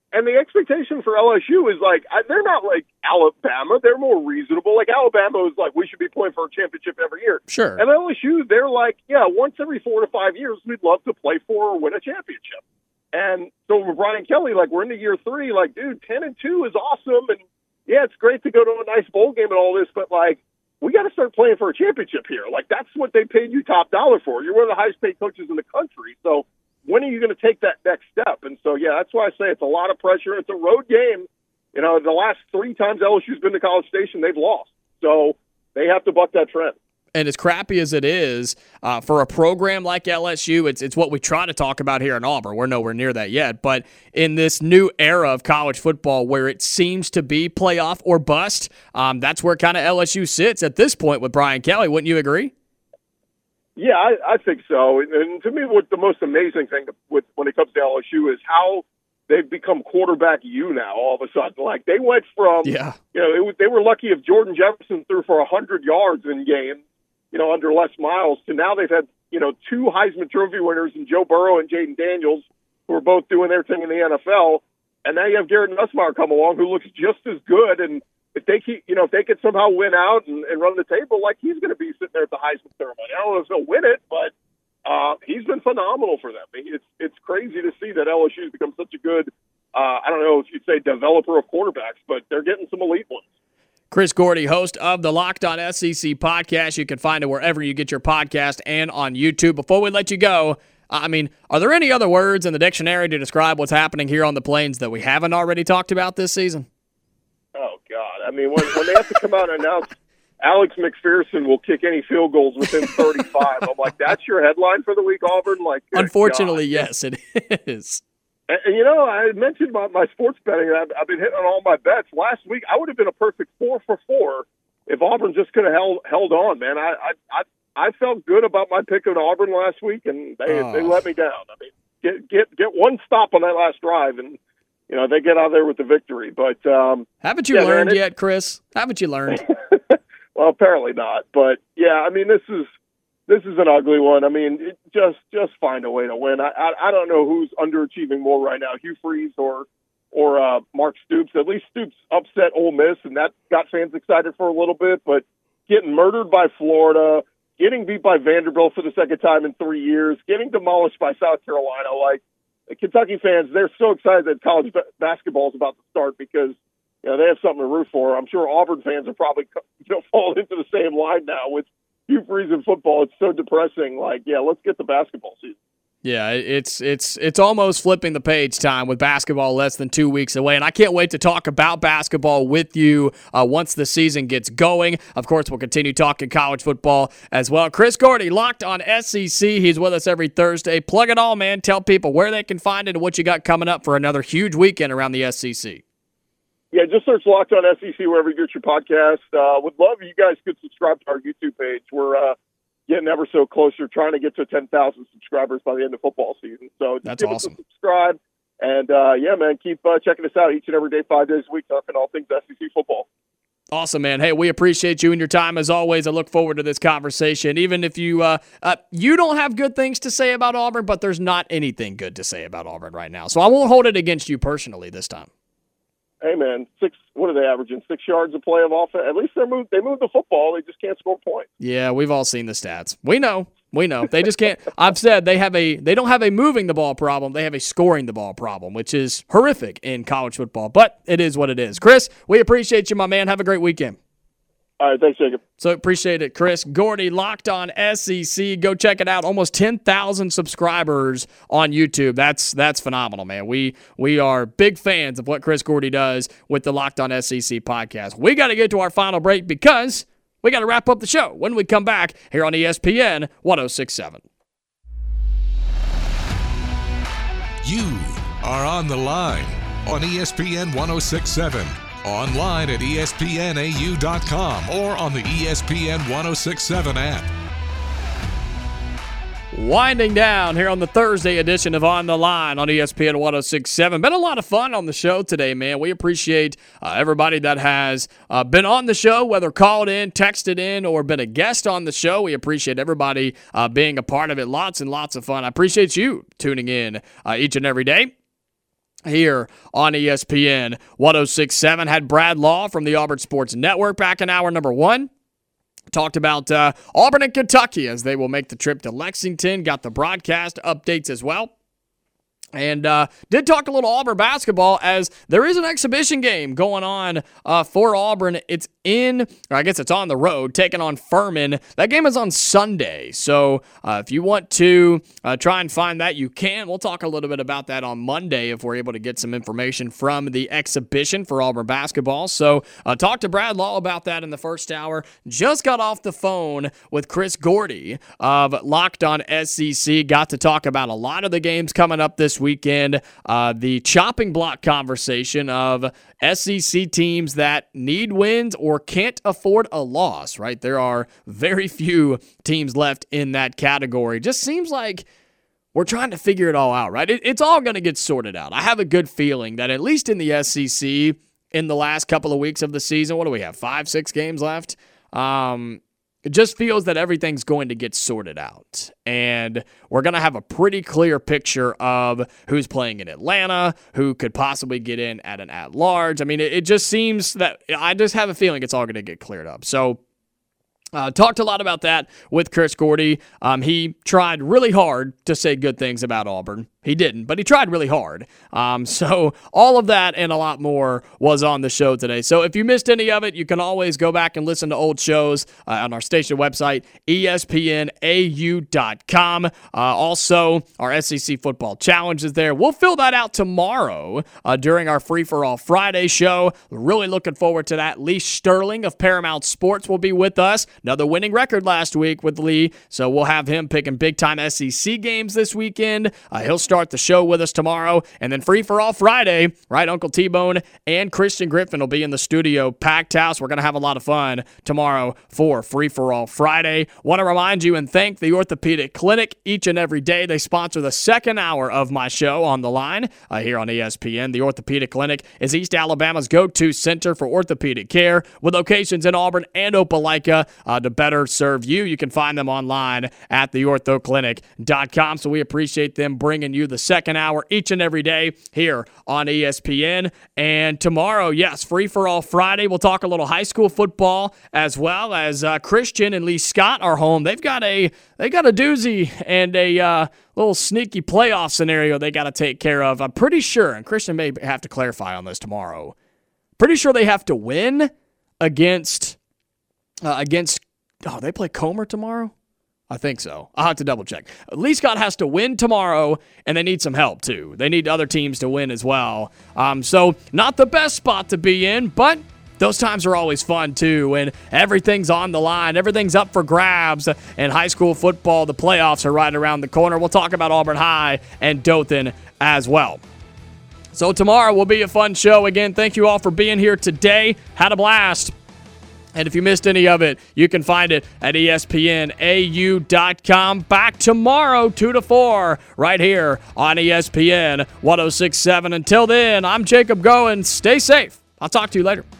And the expectation for LSU is like, they're not like Alabama. They're more reasonable. Like Alabama is like, we should be playing for a championship every year. Sure. And LSU, they're like, yeah, once every 4 to 5 years, we'd love to play for or win a championship. And so with Brian Kelly, like we're into year 3, like, dude, 10-2 is awesome. And yeah, it's great to go to a nice bowl game and all this, but like, we got to start playing for a championship here. Like that's what they paid you top dollar for. You're one of the highest paid coaches in the country. So when are you going to take that next step? And so, yeah, that's why I say it's a lot of pressure. It's a road game. You know, the last 3 times LSU's been to College Station, they've lost. So they have to buck that trend. And as crappy as it is, for a program like LSU, it's what we try to talk about here in Auburn. We're nowhere near that yet. But in this new era of college football where it seems to be playoff or bust, that's where kind of LSU sits at this point with Brian Kelly. Wouldn't you agree? Yeah, I think so. And to me, what the most amazing thing when it comes to LSU is how they've become quarterback you now all of a sudden. Like they went from, you know, they were lucky if Jordan Jefferson threw for 100 yards in games, you know, under Les Miles, to now they've had, you know, 2 Heisman Trophy winners in Joe Burrow and Jaden Daniels, who are both doing their thing in the NFL. And now you have Garrett Nussmeier come along, who looks just as good. And if they keep, you know, if they could somehow win out and run the table, like he's going to be sitting there at the Heisman ceremony. I don't know if he'll win it, but he's been phenomenal for them. It's crazy to see that LSU has become such a good, I don't know if you'd say developer of quarterbacks, but they're getting some elite ones. Chris Gordy, host of the Locked On SEC podcast. You can find it wherever you get your podcast and on YouTube. Before we let you go, I mean, are there any other words in the dictionary to describe what's happening here on the Plains that we haven't already talked about this season? Oh, God. I mean, when they have to come out and announce Alex McPherson will kick any field goals within 35, I'm like, that's your headline for the week, Auburn? Like, unfortunately, yes, it is. And, you know, I mentioned my sports betting. I've been hitting on all my bets. Last week, I would have been a perfect 4 for 4 if Auburn just could have held on, man. I felt good about my pick of Auburn last week, and they let me down. I mean, get one stop on that last drive, and, you know, they get out there with the victory. But haven't you learned yet, Chris? Haven't you learned? Well, apparently not. But, yeah, I mean, this is an ugly one. I mean, just find a way to win. I don't know who's underachieving more right now, Hugh Freeze or Mark Stoops. At least Stoops upset Ole Miss, and that got fans excited for a little bit. But getting murdered by Florida, getting beat by Vanderbilt for the second time in 3 years, getting demolished by South Carolina, like the Kentucky fans, they're so excited that college basketball is about to start because, you know, they have something to root for. I'm sure Auburn fans are probably, you know, falling into the same line now with Hugh Freeze in football. It's so depressing. Like, yeah, let's get the basketball season. Yeah, it's almost flipping the page time with basketball less than 2 weeks away, and I can't wait to talk about basketball with you once the season gets going. Of course, we'll continue talking college football as well. Chris Gordy, Locked On SEC. He's with us every Thursday. Plug it all, man. Tell people where they can find it and what you got coming up for another huge weekend around the SEC. Yeah, just search Locked On SEC wherever you get your podcast. Would love if you guys could subscribe to our YouTube page. We're getting ever so closer, trying to get to 10,000 subscribers by the end of football season. So just that's give awesome. us a subscribe. And, yeah, man, keep checking us out each and every day, 5 days a week, talking all things SEC football. Awesome, man. Hey, we appreciate you and your time as always. I look forward to this conversation. Even if you you don't have good things to say about Auburn, but there's not anything good to say about Auburn right now. So I won't hold it against you personally this time. Hey, man, what are they averaging? 6 yards a play of offense? At least they move the football. They just can't score points. Yeah, we've all seen the stats. We know. They just can't. I've said they don't have a moving the ball problem. They have a scoring the ball problem, which is horrific in college football. But it is what it is. Chris, we appreciate you, my man. Have a great weekend. All right, thanks, Jacob. So appreciate it, Chris Gordy, Locked On SEC. Go check it out. Almost 10,000 subscribers on YouTube. That's phenomenal, man. We are big fans of what Chris Gordy does with the Locked On SEC podcast. We got to get to our final break because we got to wrap up the show when we come back here on ESPN 106.7. You are on the line on ESPN 106.7. Online at ESPNAU.com or on the ESPN 106.7 app. Winding down here on the Thursday edition of On the Line on ESPN 106.7. Been a lot of fun on the show today, man. We appreciate everybody that has been on the show, whether called in, texted in, or been a guest on the show. We appreciate everybody being a part of it. Lots and lots of fun. I appreciate you tuning in each and every day. here on ESPN 106.7. Had Brad Law from the Auburn Sports Network back in hour number 1. Talked about Auburn and Kentucky as they will make the trip to Lexington. Got the broadcast updates as well. And did talk a little Auburn basketball as there is an exhibition game going on for Auburn. It's it's on the road, taking on Furman. That game is on Sunday. So if you want to try and find that, you can. We'll talk a little bit about that on Monday if we're able to get some information from the exhibition for Auburn basketball. So talked to Brad Law about that in the first hour. Just got off the phone with Chris Gordy of Locked On SEC. Got to talk about a lot of the games coming up this weekend, the chopping block conversation of SEC teams that need wins or can't afford a loss, right? There are very few teams left in that category. Just seems like we're trying to figure it all out, right? It's all going to get sorted out. I have a good feeling that at least in the SEC, in the last couple of weeks of the season, what do we have, 5-6 games left? It just feels that everything's going to get sorted out. And we're going to have a pretty clear picture of who's playing in Atlanta, who could possibly get in at an at-large. I mean, it just seems that I just have a feeling it's all going to get cleared up. So talked a lot about that with Chris Gordy. He tried really hard to say good things about Auburn. He didn't, but he tried really hard. So all of that and a lot more was on the show today. So if you missed any of it, you can always go back and listen to old shows on our station website, espnau.com. Also, our SEC Football Challenge is there. We'll fill that out tomorrow during our Free-for-All Friday show. Really looking forward to that. Lee Sterling of Paramount Sports will be with us. Another winning record last week with Lee, so we'll have him picking big-time SEC games this weekend. He'll start the show with us tomorrow, and then Free-for-All Friday, right? Uncle T-Bone and Christian Griffin will be in the studio, packed house. We're going to have a lot of fun tomorrow for Free-for-All Friday. Want to remind you and thank the Orthopedic Clinic each and every day. They sponsor the second hour of my show On the Line here on ESPN. The Orthopedic Clinic is East Alabama's go-to center for orthopedic care with locations in Auburn and Opelika. To better serve you, you can find them online at theorthoclinic.com. So we appreciate them bringing you the second hour each and every day here on ESPN. And tomorrow, yes, Free-for-All Friday. We'll talk a little high school football as well as Christian and Lee Scott are home. They got a doozy and a little sneaky playoff scenario they got to take care of. I'm pretty sure, and Christian may have to clarify on this tomorrow, pretty sure they have to win against they play Comer tomorrow? I think so. I'll have to double check. Lee Scott has to win tomorrow, and they need some help too. They need other teams to win as well. So not the best spot to be in, but those times are always fun too, when everything's on the line, everything's up for grabs, and high school football, the playoffs are right around the corner. We'll talk about Auburn High and Dothan as well. So tomorrow will be a fun show. Again, thank you all for being here today. Had a blast. And if you missed any of it, you can find it at espnau.com. Back tomorrow, 2 to 4, right here on ESPN 106.7. Until then, I'm Jacob Goins. Stay safe. I'll talk to you later.